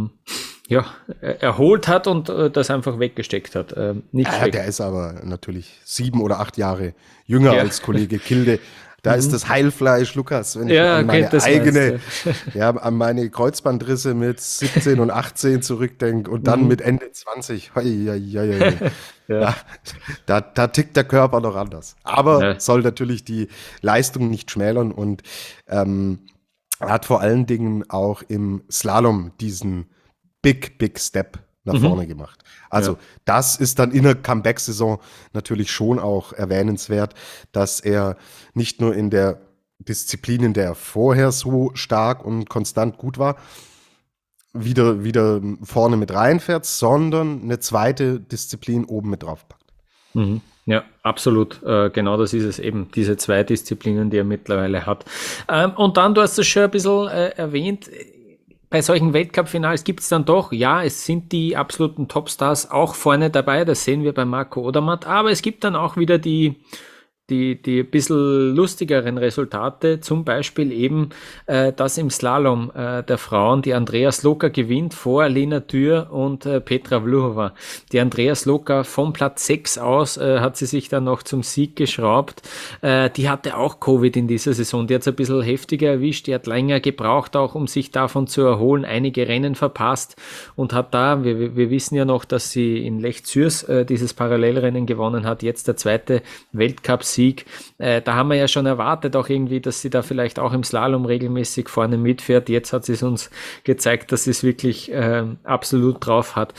erholt hat und das einfach weggesteckt hat. Nicht schlecht. Der ist aber natürlich 7 oder 8 Jahre jünger als Kollege Kilde. Da ist das Heilfleisch, Lukas, wenn ich an meine an meine Kreuzbandrisse mit 17 und 18 zurückdenke und dann mit Ende 20. Da tickt der Körper noch anders. Aber soll natürlich die Leistung nicht schmälern und er hat vor allen Dingen auch im Slalom diesen Big Step nach vorne gemacht. Also das ist dann in der Comeback-Saison natürlich schon auch erwähnenswert, dass er nicht nur in der Disziplin, in der er vorher so stark und konstant gut war, wieder vorne mit reinfährt, sondern eine zweite Disziplin oben mit draufpackt. Ja, absolut. Genau das ist es eben, diese 2 Disziplinen, die er mittlerweile hat. Und dann, du hast es schon ein bisschen erwähnt, bei solchen Weltcup-Finals gibt es dann doch, es sind die absoluten Topstars auch vorne dabei, das sehen wir bei Marco Odermatt, aber es gibt dann auch wieder die ein bisschen lustigeren Resultate, zum Beispiel eben das im Slalom der Frauen, die Andrea Sloka gewinnt vor Lena Dürr und Petra Vlhova. Die Andrea Sloka vom Platz 6 aus hat sie sich dann noch zum Sieg geschraubt. Die hatte auch Covid in dieser Saison, die hat es ein bisschen heftiger erwischt, die hat länger gebraucht auch, um sich davon zu erholen, einige Rennen verpasst und hat da, wir wissen ja noch, dass sie in Lech Zürs dieses Parallelrennen gewonnen hat, jetzt der 2. Weltcup-Sieg. Da haben wir ja schon erwartet auch irgendwie, dass sie da vielleicht auch im Slalom regelmäßig vorne mitfährt. Jetzt hat sie es uns gezeigt, dass sie es wirklich absolut drauf hat.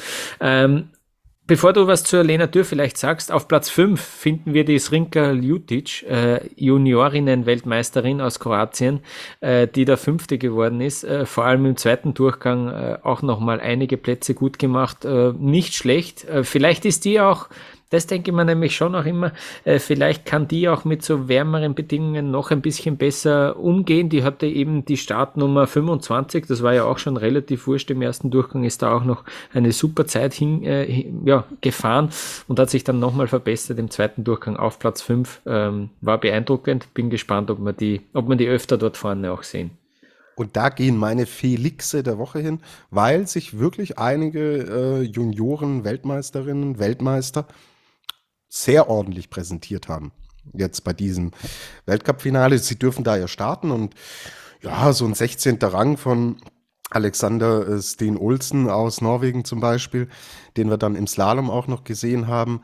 Bevor du was zur Lena Dürr vielleicht sagst, auf Platz 5 finden wir die Srinka Ljutic, Juniorinnen-Weltmeisterin aus Kroatien, die der 5. geworden ist. Vor allem im 2. Durchgang auch nochmal einige Plätze gut gemacht. Nicht schlecht. Vielleicht ist die auch, das denke ich mir nämlich schon auch immer, vielleicht kann die auch mit so wärmeren Bedingungen noch ein bisschen besser umgehen. Die hatte eben die Startnummer 25, das war ja auch schon relativ wurscht. Im 1. Durchgang ist da auch noch eine super Zeit gefahren und hat sich dann nochmal verbessert im 2. Durchgang auf Platz 5. War beeindruckend. Bin gespannt, ob wir die öfter dort vorne auch sehen. Und da gehen meine Felixe der Woche hin, weil sich wirklich einige Junioren-Weltmeisterinnen, Weltmeister sehr ordentlich präsentiert haben. Jetzt bei diesem Weltcup-Finale. Sie dürfen da ja starten und so ein 16. Rang von Alexander Steen Olsen aus Norwegen zum Beispiel, den wir dann im Slalom auch noch gesehen haben.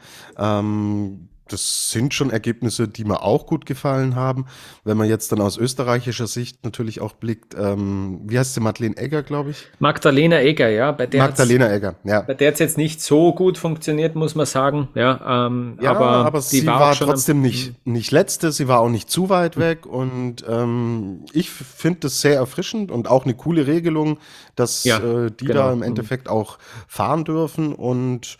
Das sind schon Ergebnisse, die mir auch gut gefallen haben. Wenn man jetzt dann aus österreichischer Sicht natürlich auch blickt, wie heißt sie, Madeleine Egger, glaube ich? Magdalena Egger, ja. Bei der hat es jetzt nicht so gut funktioniert, muss man sagen. Aber sie war trotzdem nicht Letzte, sie war auch nicht zu weit weg und ich finde das sehr erfrischend und auch eine coole Regelung, dass die da im Endeffekt auch fahren dürfen und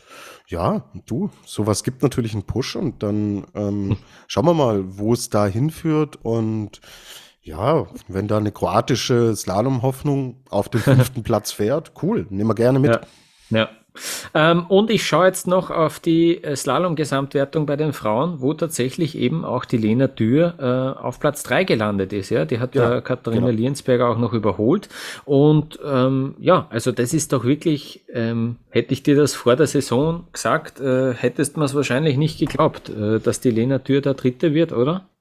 sowas gibt natürlich einen Push und dann schauen wir mal, wo es da hinführt und wenn da eine kroatische Slalom-Hoffnung auf den 5. Platz fährt, cool, nehmen wir gerne mit. Ja. Und ich schaue jetzt noch auf die Slalom-Gesamtwertung bei den Frauen, wo tatsächlich eben auch die Lena Dürr auf Platz 3 gelandet ist. Ja? Die hat Katharina Liensberger auch noch überholt. Und also das ist doch wirklich, hätte ich dir das vor der Saison gesagt, hättest du mir es wahrscheinlich nicht geglaubt, dass die Lena Dürr da Dritte wird, oder?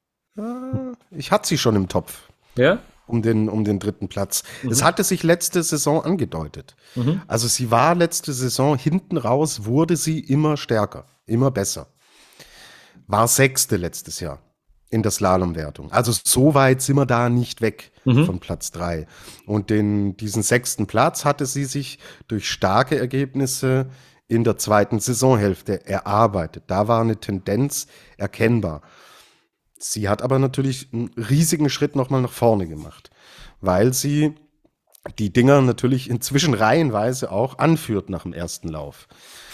Ich hatte sie schon im Topf. Ja? Um den 3. Platz. Es hatte sich letzte Saison angedeutet. Also sie war letzte Saison, hinten raus wurde sie immer stärker, immer besser. War 6. letztes Jahr. in der Slalomwertung. Also so weit sind wir da nicht weg von Platz 3. Und diesen 6. Platz hatte sie sich durch starke Ergebnisse in der zweiten Saisonhälfte erarbeitet. Da war eine Tendenz erkennbar. Sie hat aber natürlich einen riesigen Schritt nochmal nach vorne gemacht, weil sie die Dinger natürlich inzwischen reihenweise auch anführt nach dem ersten Lauf.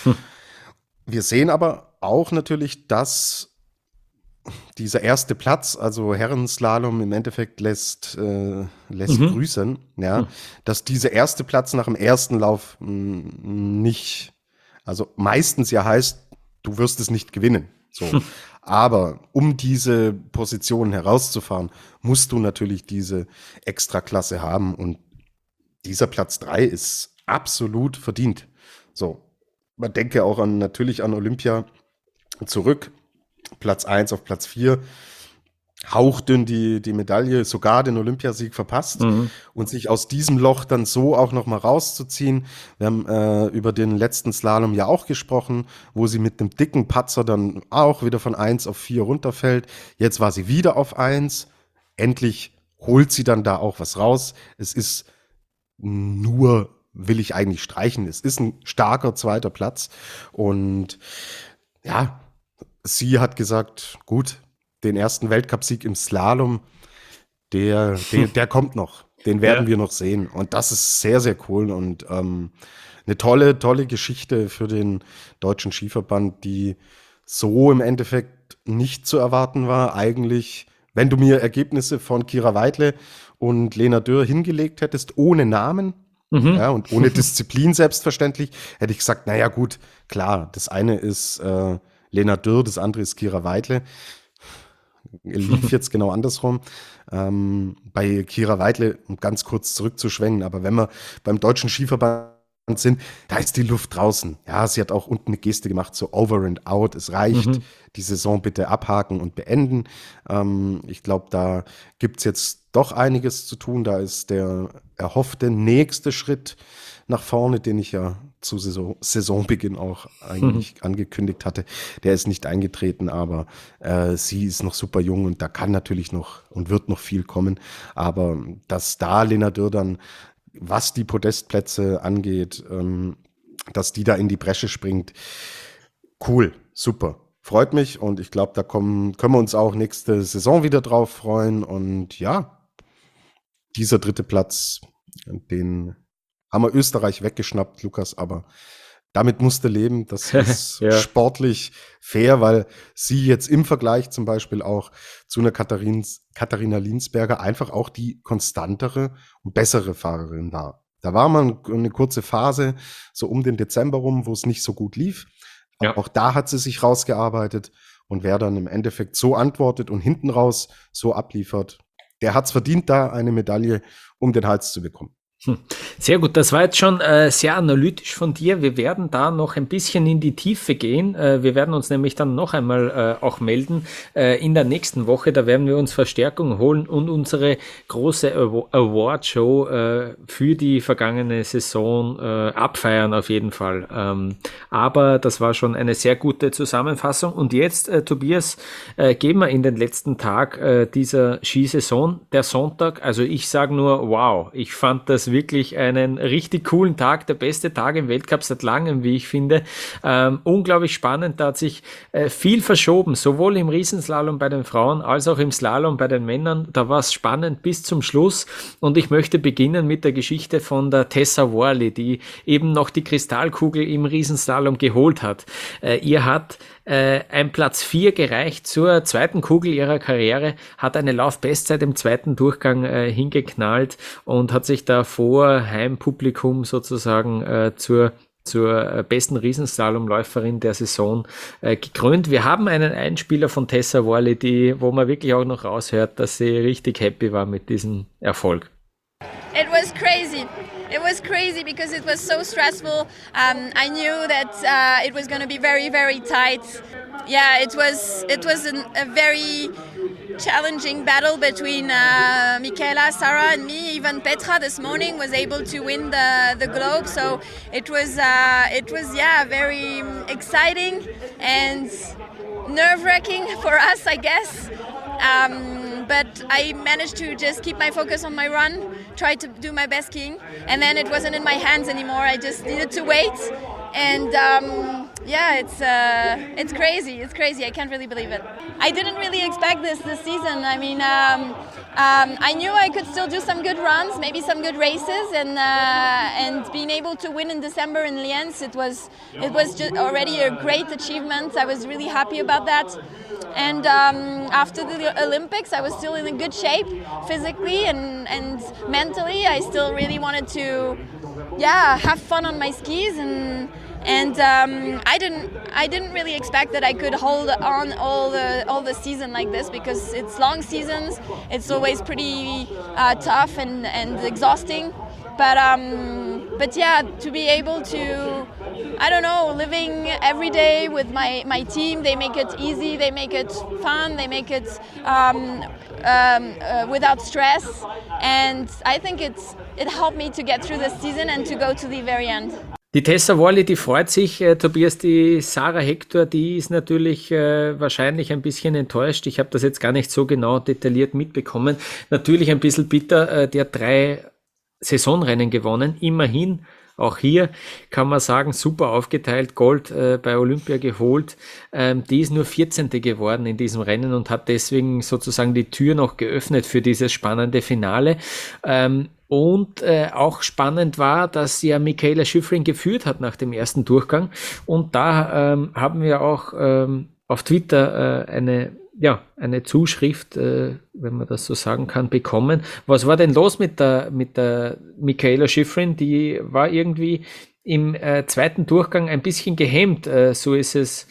Wir sehen aber auch natürlich, dass dieser erste Platz, also Herrenslalom im Endeffekt lässt grüßen, ja, dass dieser erste Platz nach dem ersten Lauf nicht, also meistens ja heißt, du wirst es nicht gewinnen. So. Aber um diese Position herauszufahren, musst du natürlich diese Extraklasse haben und dieser Platz 3 ist absolut verdient. So. Man denke auch natürlich an Olympia zurück. Platz 1 auf Platz 4, hauchdünn die Medaille, sogar den Olympiasieg verpasst und sich aus diesem Loch dann so auch noch mal rauszuziehen. Wir haben über den letzten Slalom ja auch gesprochen, wo sie mit einem dicken Patzer dann auch wieder von 1 auf 4 runterfällt. Jetzt war sie wieder auf 1. Endlich holt sie dann da auch was raus. Es ist nur, will ich eigentlich streichen, es ist ein starker 2. Platz und ja, sie hat gesagt, gut, den ersten Weltcupsieg im Slalom, der kommt noch. Den werden wir noch sehen. Und das ist sehr, sehr cool und eine tolle Geschichte für den Deutschen Skiverband, die so im Endeffekt nicht zu erwarten war. Eigentlich, wenn du mir Ergebnisse von Kira Weidle und Lena Dürr hingelegt hättest, ohne Namen, ja, und ohne Disziplin selbstverständlich, hätte ich gesagt, naja gut, klar, das eine ist Lena Dürr, das andere ist Kira Weidle. Lief jetzt genau andersrum. Bei Kira Weidle, um ganz kurz zurückzuschwenken, aber wenn wir beim Deutschen Skiverband sind, da ist die Luft draußen. Ja, sie hat auch unten eine Geste gemacht, so over and out. Es reicht, die Saison bitte abhaken und beenden. Ich glaube, da gibt es jetzt doch einiges zu tun. Da ist der erhoffte nächste Schritt nach vorne, den ich ja zu Saisonbeginn auch eigentlich angekündigt hatte. Der ist nicht eingetreten, aber sie ist noch super jung und da kann natürlich noch und wird noch viel kommen. Aber dass da Lena Dürr dann, was die Podestplätze angeht, dass die da in die Bresche springt, cool, super. Freut mich und ich glaube, da können wir uns auch nächste Saison wieder drauf freuen. Und ja, dieser 3. Platz, den haben wir Österreich weggeschnappt, Lukas, aber damit musste leben. Das ist sportlich fair, weil sie jetzt im Vergleich zum Beispiel auch zu einer Katharina Linsberger einfach auch die konstantere und bessere Fahrerin war. Da war mal eine kurze Phase, so um den Dezember rum, wo es nicht so gut lief. Ja. Auch da hat sie sich rausgearbeitet und wer dann im Endeffekt so antwortet und hinten raus so abliefert, der hat es verdient, da eine Medaille um den Hals zu bekommen. Sehr gut, das war jetzt schon sehr analytisch von dir. Wir werden da noch ein bisschen in die Tiefe gehen. Wir werden uns nämlich dann noch einmal auch melden in der nächsten Woche. Da werden wir uns Verstärkung holen und unsere große Award-Show für die vergangene Saison abfeiern auf jeden Fall. Aber das war schon eine sehr gute Zusammenfassung. Und jetzt, Tobias, gehen wir in den letzten Tag dieser Skisaison. Der Sonntag, also ich sage nur, wow, ich fand das wirklich einen richtig coolen Tag, der beste Tag im Weltcup seit langem, wie ich finde. Unglaublich spannend, da hat sich viel verschoben, sowohl im Riesenslalom bei den Frauen als auch im Slalom bei den Männern. Da war es spannend bis zum Schluss und ich möchte beginnen mit der Geschichte von der Tessa Worley, die eben noch die Kristallkugel im Riesenslalom geholt hat. Ihr hat ein Platz 4 gereicht zur zweiten Kugel ihrer Karriere, hat eine Laufbestzeit im zweiten Durchgang hingeknallt und hat sich da vor Heimpublikum sozusagen zur besten Riesenslalomläuferin der Saison gekrönt. Wir haben einen Einspieler von Tessa Worley, wo man wirklich auch noch raushört, dass sie richtig happy war mit diesem Erfolg. It was crazy. It was crazy because it was so stressful. I knew that it was going to be very, very tight. Yeah, it was a very challenging battle between Michaela, Sarah, and me. Even Petra this morning was able to win the globe. So it was very exciting and nerve-wracking for us, I guess. But I managed to just keep my focus on my run, try to do my best skiing, and then it wasn't in my hands anymore. I just needed to wait, and it's crazy. It's crazy. I can't really believe it. I didn't really expect this season. I mean, I knew I could still do some good runs, maybe some good races, and being able to win in December in Lienz, it was just already a great achievement. I was really happy about that. And after the Olympics, I was still in a good shape physically and mentally. I still really wanted to, have fun on my skis, and I didn't really expect that I could hold on all the season like this, because it's long seasons. It's always pretty tough and exhausting. But yeah, to be able to, I don't know, living every day with my team, they make it easy, they make it fun, they make it without stress, and I think it helped me to get through the season and to go to the very end. Die Tessa Worley, die freut sich, Tobias. Die Sarah Hector, die ist natürlich wahrscheinlich ein bisschen enttäuscht. Ich habe das jetzt gar nicht so genau detailliert mitbekommen. Natürlich ein bisschen bitter, der 3 Saisonrennen gewonnen, immerhin. Auch hier kann man sagen, super aufgeteilt, Gold bei Olympia geholt. Die ist nur 14. geworden in diesem Rennen und hat deswegen sozusagen die Tür noch geöffnet für dieses spannende Finale. Und auch spannend war, dass ja Mikaela Shiffrin geführt hat nach dem ersten Durchgang. Und da haben wir auch auf Twitter eine Zuschrift, wenn man das so sagen kann, bekommen. Was war denn los mit der Mikaela Shiffrin? Die war irgendwie im zweiten Durchgang ein bisschen gehemmt, so ist es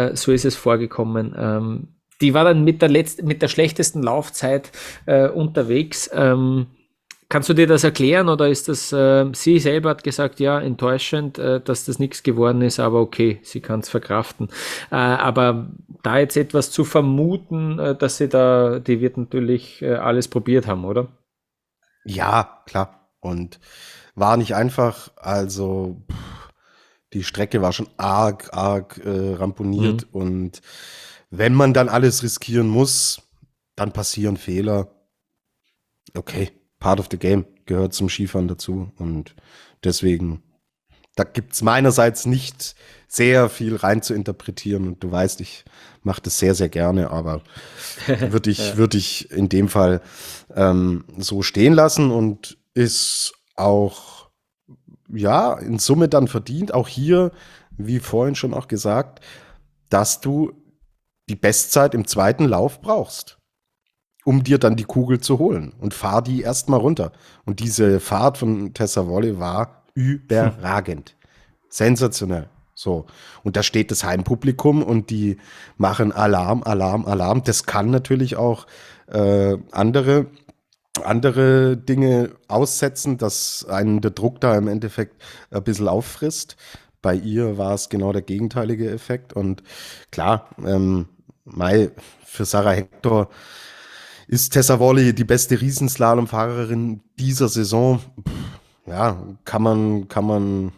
vorgekommen. Die war dann mit der schlechtesten Laufzeit unterwegs. Kannst du dir das erklären, oder ist das, sie selber hat gesagt, ja, enttäuschend, dass das nichts geworden ist, aber okay, sie kann es verkraften. Aber da jetzt etwas zu vermuten, dass die wird natürlich alles probiert haben, oder? Ja, klar. Und war nicht einfach, also die Strecke war schon arg ramponiert, und wenn man dann alles riskieren muss, dann passieren Fehler. Okay. Part of the game, gehört zum Skifahren dazu, und deswegen, da gibt's meinerseits nicht sehr viel rein zu interpretieren, und du weißt, ich mache das sehr, sehr gerne, aber würde ich in dem Fall so stehen lassen, und ist auch, ja, in Summe dann verdient, auch hier, wie vorhin schon auch gesagt, dass du die Bestzeit im zweiten Lauf brauchst, um dir dann die Kugel zu holen, und fahr die erstmal runter. Und diese Fahrt von Tessa Worley war überragend. Sensationell. So. Und da steht das Heimpublikum und die machen Alarm, Alarm, Alarm. Das kann natürlich auch andere Dinge aussetzen, dass einen der Druck da im Endeffekt ein bisschen auffrisst. Bei ihr war es genau der gegenteilige Effekt. Und klar, für Sarah Hector ist Tessa Worley die beste Riesenslalomfahrerin dieser Saison? Ja, kann man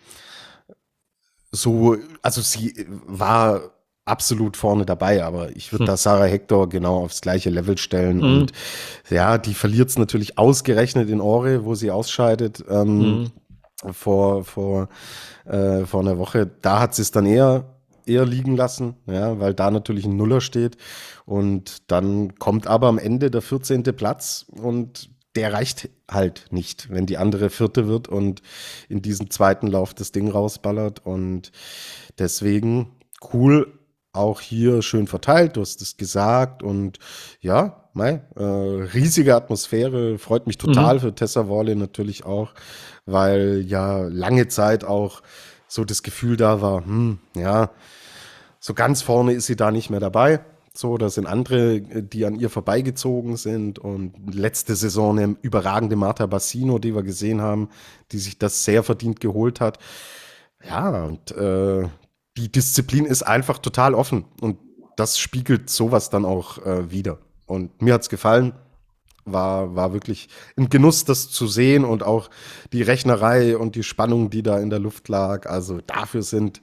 so, also sie war absolut vorne dabei, aber ich würde da Sarah Hector genau aufs gleiche Level stellen. Und ja, die verliert es natürlich ausgerechnet in Åre, wo sie ausscheidet vor einer Woche. Da hat sie es dann eher liegen lassen, ja, weil da natürlich ein Nuller steht, und dann kommt aber am Ende der 14. Platz, und der reicht halt nicht, wenn die andere 4. wird und in diesem zweiten Lauf das Ding rausballert, und deswegen cool, auch hier schön verteilt, du hast es gesagt, und ja, riesige Atmosphäre, freut mich total für Tessa Worley natürlich auch, weil ja lange Zeit auch so das Gefühl da war, so ganz vorne ist sie da nicht mehr dabei. So, da sind andere, die an ihr vorbeigezogen sind, und letzte Saison eine überragende Marta Bassino, die wir gesehen haben, die sich das sehr verdient geholt hat. Ja, und die Disziplin ist einfach total offen, und das spiegelt sowas dann auch wider. Und mir hat's gefallen, war wirklich ein Genuss, das zu sehen und auch die Rechnerei und die Spannung, die da in der Luft lag. Also dafür sind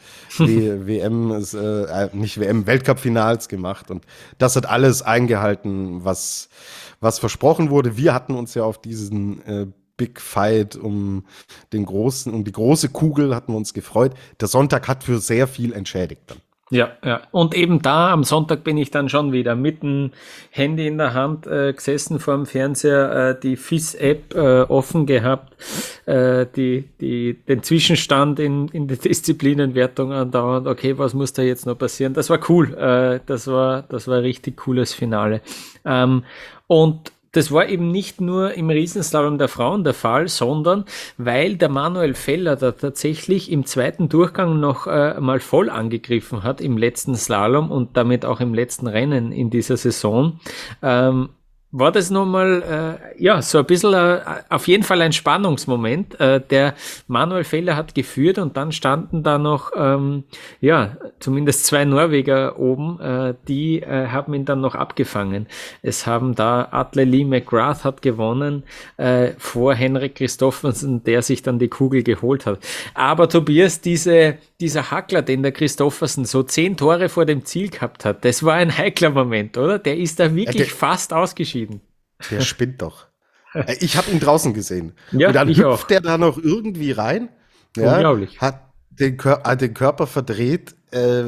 Weltcup-Finals gemacht und das hat alles eingehalten, was versprochen wurde. Wir hatten uns ja auf diesen Big Fight um die große Kugel hatten wir uns gefreut. Der Sonntag hat für sehr viel entschädigt dann. Ja. Und eben da am Sonntag bin ich dann schon wieder mit dem Handy in der Hand gesessen vor dem Fernseher, die FIS-App offen gehabt, den Zwischenstand in der Disziplinenwertung andauernd. Okay, was muss da jetzt noch passieren? Das war cool. Das war ein richtig cooles Finale. Und das war eben nicht nur im Riesenslalom der Frauen der Fall, sondern weil der Manuel Feller da tatsächlich im zweiten Durchgang noch mal voll angegriffen hat im letzten Slalom und damit auch im letzten Rennen in dieser Saison, war das nochmal, so ein bisschen auf jeden Fall ein Spannungsmoment. Der Manuel Feller hat geführt und dann standen da noch, zumindest 2 Norweger oben, die haben ihn dann noch abgefangen. Es haben da Atle Lee McGrath hat gewonnen, vor Henrik Kristoffersen, der sich dann die Kugel geholt hat. Aber Tobias, dieser Hackler, den der Kristoffersen so 10 Tore vor dem Ziel gehabt hat, das war ein heikler Moment, oder? Der ist da wirklich fast ausgeschieden. Der spinnt doch. Ich habe ihn draußen gesehen. Ja, und dann ich hüpft auch. der da noch irgendwie rein. Ja, Unglaublich. hat den Körper verdreht.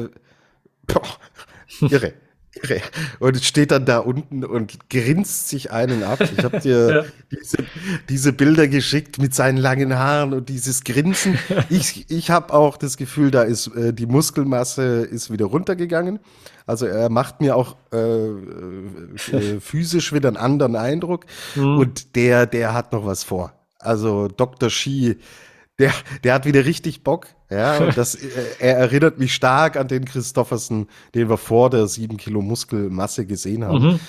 Irre. Und steht dann da unten und grinst sich einen ab. Ich habe dir diese Bilder geschickt mit seinen langen Haaren und dieses Grinsen. Ich habe auch das Gefühl, da ist die Muskelmasse ist wieder runtergegangen. Also er macht mir auch physisch wieder einen anderen Eindruck. Und der hat noch was vor. Also Dr. Ski, der hat wieder richtig Bock. Ja, und er erinnert mich stark an den Kristoffersen, den wir vor der 7 Kilo Muskelmasse gesehen haben.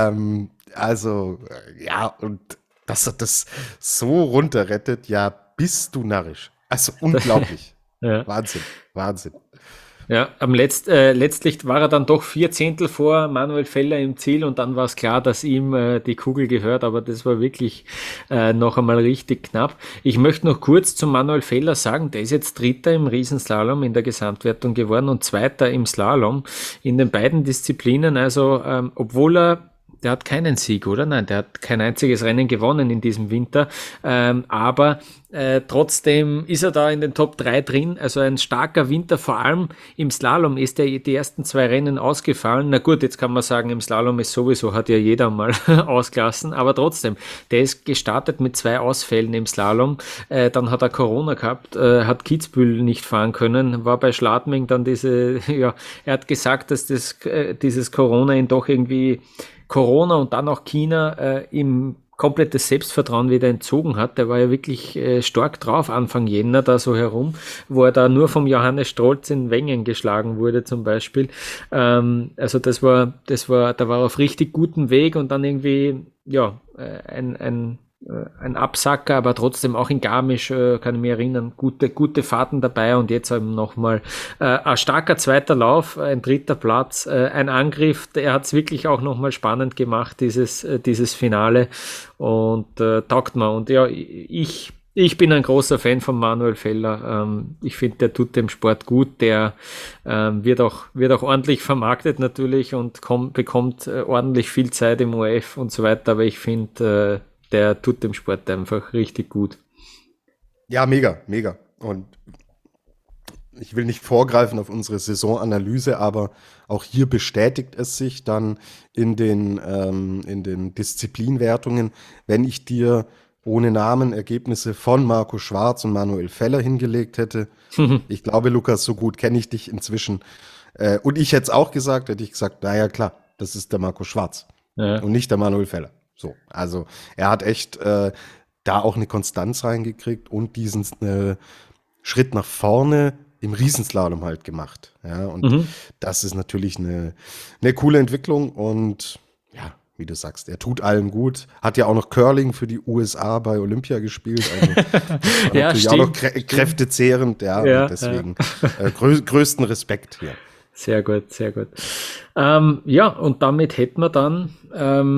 Und dass er das so runterrettet, ja, bist du narrisch. Also unglaublich. Ja. Wahnsinn. Ja, letztlich war er dann doch 4 Zehntel vor Manuel Feller im Ziel und dann war es klar, dass ihm die Kugel gehört, aber das war wirklich noch einmal richtig knapp. Ich möchte noch kurz zu Manuel Feller sagen, der ist jetzt Dritter im Riesenslalom in der Gesamtwertung geworden und Zweiter im Slalom in den beiden Disziplinen, also obwohl der hat keinen Sieg, oder? Nein, der hat kein einziges Rennen gewonnen in diesem Winter, aber trotzdem ist er da in den Top 3 drin, also ein starker Winter, vor allem im Slalom ist die ersten 2 Rennen ausgefallen. Na gut, jetzt kann man sagen, im Slalom ist sowieso, hat ja jeder mal ausgelassen, aber trotzdem, der ist gestartet mit 2 Ausfällen im Slalom, dann hat er Corona gehabt, hat Kitzbühel nicht fahren können, war bei Schladming dann er hat gesagt, dass dieses Corona ihn doch irgendwie Corona und dann auch China ihm komplettes Selbstvertrauen wieder entzogen hat. Der war ja wirklich stark drauf Anfang Jänner da so herum, wo er da nur vom Johannes Strolz in Wengen geschlagen wurde zum Beispiel. Also da war er auf richtig gutem Weg und dann irgendwie ein Absacker, aber trotzdem auch in Garmisch, kann ich mich erinnern, gute Fahrten dabei und jetzt eben nochmal ein starker zweiter Lauf, ein 3. Platz, ein Angriff, er hat es wirklich auch nochmal spannend gemacht, dieses Finale und taugt mir und ja, ich bin ein großer Fan von Manuel Feller, ich finde, der tut dem Sport gut, der wird auch ordentlich vermarktet natürlich und bekommt ordentlich viel Zeit im ORF und so weiter, aber ich finde, der tut dem Sport einfach richtig gut. Ja, mega. Und ich will nicht vorgreifen auf unsere Saisonanalyse, aber auch hier bestätigt es sich dann in den Disziplinwertungen, wenn ich dir ohne Namen Ergebnisse von Marco Schwarz und Manuel Feller hingelegt hätte. Ich glaube, Lukas, so gut kenne ich dich inzwischen. Und ich hätte es auch gesagt, hätte ich gesagt, naja, klar, das ist der Marco Schwarz und nicht der Manuel Feller. So, also er hat echt da auch eine Konstanz reingekriegt und diesen Schritt nach vorne im Riesenslalom halt gemacht. Ja, und das ist natürlich eine coole Entwicklung und ja, wie du sagst, er tut allen gut. Hat ja auch noch Curling für die USA bei Olympia gespielt. Also ja, natürlich stimmt, auch noch kräftezehrend. Ja, und deswegen größten Respekt hier. Sehr gut. Und damit hätten wir dann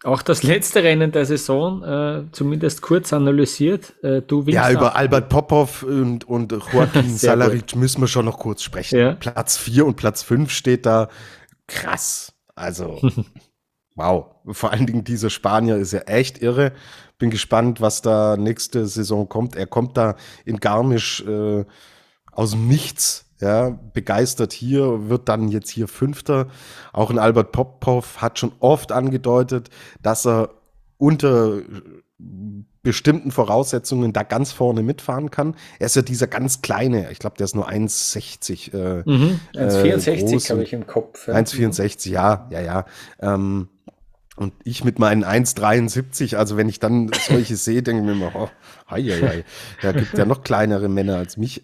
Auch das letzte Rennen der Saison, zumindest kurz analysiert. Du Ja, winkst über ab. Albert Popov und Joaquin Sehr Salaric müssen wir schon noch kurz sprechen. Ja. Platz 4 und Platz 5 steht da. Krass. Also, wow. Vor allen Dingen dieser Spanier ist ja echt irre. Bin gespannt, was da nächste Saison kommt. Er kommt da in Garmisch aus dem Nichts. Ja, begeistert hier, wird dann jetzt hier Fünfter. Auch ein Albert Popov hat schon oft angedeutet, dass er unter bestimmten Voraussetzungen da ganz vorne mitfahren kann. Er ist ja dieser ganz kleine, ich glaube, der ist nur 1,60 1,64 groß habe und ich im Kopf. Ja. 1,64, ja. Und ich mit meinen 1,73, also wenn ich dann solche sehe, denke ich mir immer, oh, hei, da gibt ja noch kleinere Männer als mich.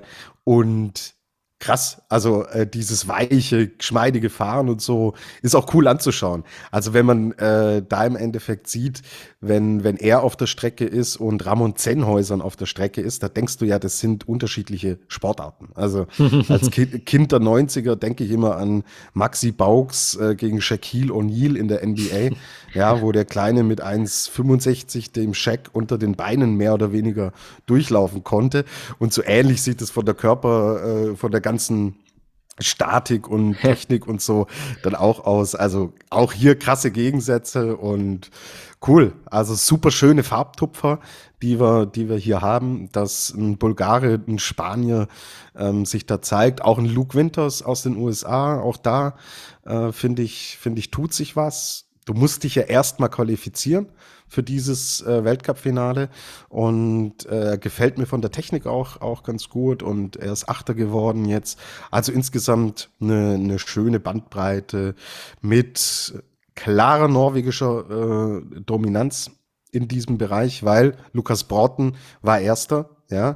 Und krass, also dieses weiche, geschmeidige Fahren und so ist auch cool anzuschauen. Also wenn man da im Endeffekt sieht, wenn er auf der Strecke ist und Ramon Zenhäusern auf der Strecke ist, da denkst du ja, das sind unterschiedliche Sportarten. Also als Kind der 90er denke ich immer an Maxi Baux gegen Shaquille O'Neal in der NBA, ja, wo der Kleine mit 1,65 dem Shaq unter den Beinen mehr oder weniger durchlaufen konnte. Und so ähnlich sieht es von der von der ganzen Statik und Technik und so dann auch aus. Also auch hier krasse Gegensätze und cool. Also super schöne Farbtupfer, die wir hier haben, dass ein Bulgare, ein Spanier sich da zeigt. Auch ein Luke Winters aus den USA, auch da finde ich, tut sich was. Du musst dich ja erstmal qualifizieren für dieses Weltcup-Finale und gefällt mir von der Technik auch ganz gut und er ist Achter geworden jetzt. Also insgesamt eine schöne Bandbreite mit klarer norwegischer Dominanz in diesem Bereich, weil Lukas Broughton war Erster, ja,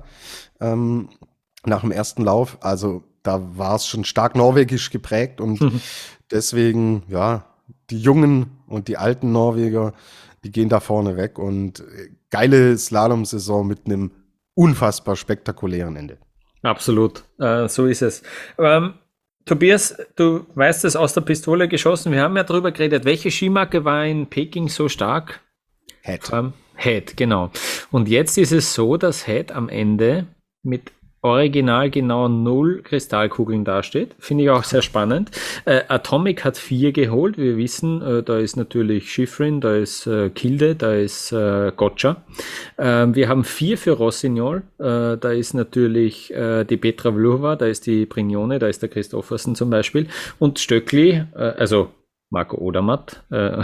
nach dem ersten Lauf. Also da war es schon stark norwegisch geprägt und deswegen, ja, die jungen und die alten Norweger, die gehen da vorne weg und geile Slalom-Saison mit einem unfassbar spektakulären Ende. Absolut, so ist es. Tobias, du weißt es aus der Pistole geschossen. Wir haben ja drüber geredet. Welche Skimarke war in Peking so stark? Head. Head, genau. Und jetzt ist es so, dass Head am Ende mit original genau 0 Kristallkugeln dasteht. Finde ich auch sehr spannend. Atomic hat 4 geholt. Wir wissen, da ist natürlich Schifrin, da ist Kilde, da ist Gotcha. Wir haben 4 für Rossignol. Da ist natürlich die Petra Vlhova, da ist die Brignone, da ist der Christoffersen zum Beispiel. Und Stöckli, also Marco Odermatt, der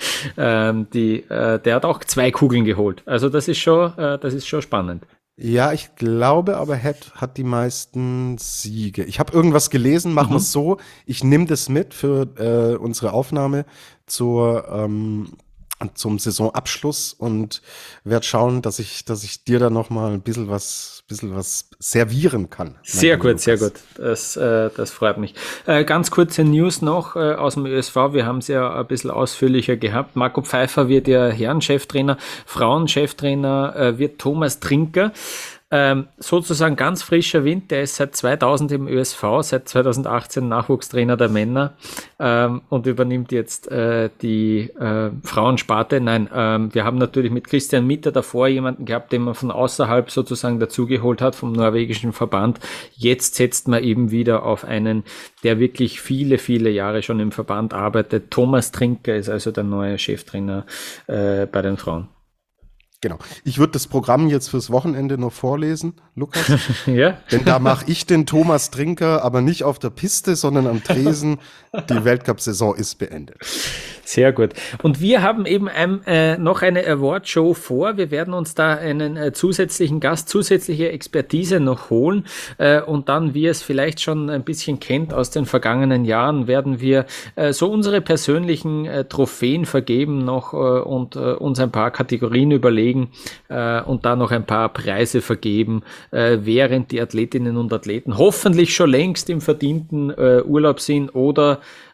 hat auch 2 Kugeln geholt. Also das ist schon spannend. Ja, ich glaube, aber Head hat die meisten Siege. Ich habe irgendwas gelesen, machen wir es so. Ich nehme das mit für unsere Aufnahme zum Saisonabschluss und werde schauen, dass ich dir da noch mal ein bisschen was servieren kann. Sehr gut, sehr gut. Das freut mich. Ganz kurze News noch aus dem ÖSV. Wir haben es ja ein bisschen ausführlicher gehabt. Marco Pfeiffer wird ja Herren-Cheftrainer, Frauen-Cheftrainer wird Thomas Trinker. Sozusagen ganz frischer Wind, der ist seit 2000 im ÖSV, seit 2018 Nachwuchstrainer der Männer und übernimmt jetzt die Frauensparte. Nein, wir haben natürlich mit Christian Mitter davor jemanden gehabt, den man von außerhalb sozusagen dazugeholt hat, vom norwegischen Verband. Jetzt setzt man eben wieder auf einen, der wirklich viele, viele Jahre schon im Verband arbeitet. Thomas Trinker ist also der neue Cheftrainer bei den Frauen. Genau. Ich würde das Programm jetzt fürs Wochenende noch vorlesen, Lukas. Ja. Denn da mache ich den Thomas Trinker, aber nicht auf der Piste, sondern am Tresen. Die Weltcup-Saison ist beendet. Sehr gut. Und wir haben eben noch eine Award-Show vor. Wir werden uns da einen zusätzlichen Gast, zusätzliche Expertise noch holen. Und dann, wie ihr es vielleicht schon ein bisschen kennt aus den vergangenen Jahren, werden wir so unsere persönlichen Trophäen vergeben noch und uns ein paar Kategorien überlegen und da noch ein paar Preise vergeben, während die Athletinnen und Athleten hoffentlich schon längst im verdienten Urlaub sind oder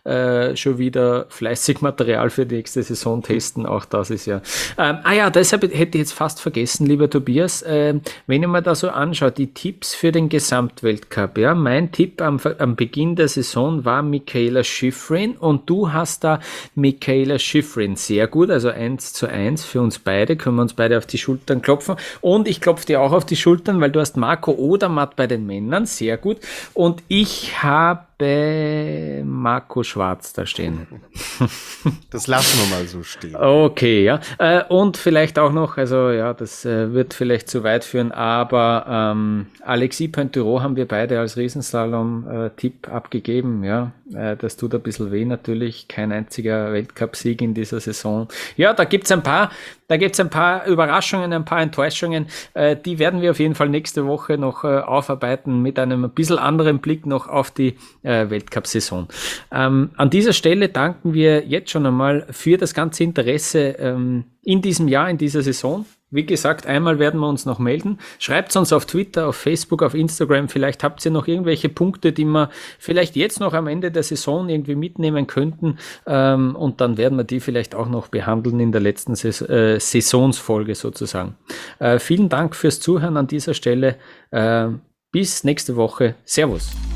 schon wieder fleißig Material für die nächste Saison testen. Auch das ist ja. Deshalb hätte ich jetzt fast vergessen, lieber Tobias, wenn ich mir da so anschaue, die Tipps für den Gesamtweltcup. Ja, mein Tipp am Beginn der Saison war Mikaela Shiffrin und du hast da Mikaela Shiffrin. Sehr gut, also 1:1 für uns beide, können wir uns beide auf die Schultern klopfen. Und ich klopfe dir auch auf die Schultern, weil du hast Marco Odermatt bei den Männern, sehr gut. Und ich habe Marco Schwarz da stehen. Das lassen wir mal so stehen. Okay, ja. Und vielleicht auch noch, also ja, das wird vielleicht zu weit führen, aber Alexis Pointerot haben wir beide als Riesenslalom-Tipp abgegeben, ja. Das tut ein bisschen weh natürlich, kein einziger Weltcup-Sieg in dieser Saison. Ja, da gibt's ein paar Überraschungen, ein paar Enttäuschungen, die werden wir auf jeden Fall nächste Woche noch aufarbeiten mit einem ein bisschen anderen Blick noch auf die Weltcup-Saison. An dieser Stelle danken wir jetzt schon einmal für das ganze Interesse in diesem Jahr, in dieser Saison. Wie gesagt, einmal werden wir uns noch melden. Schreibt uns auf Twitter, auf Facebook, auf Instagram. Vielleicht habt ihr noch irgendwelche Punkte, die wir vielleicht jetzt noch am Ende der Saison irgendwie mitnehmen könnten. Und dann werden wir die vielleicht auch noch behandeln in der letzten Saisonsfolge sozusagen. Vielen Dank fürs Zuhören an dieser Stelle. Bis nächste Woche. Servus.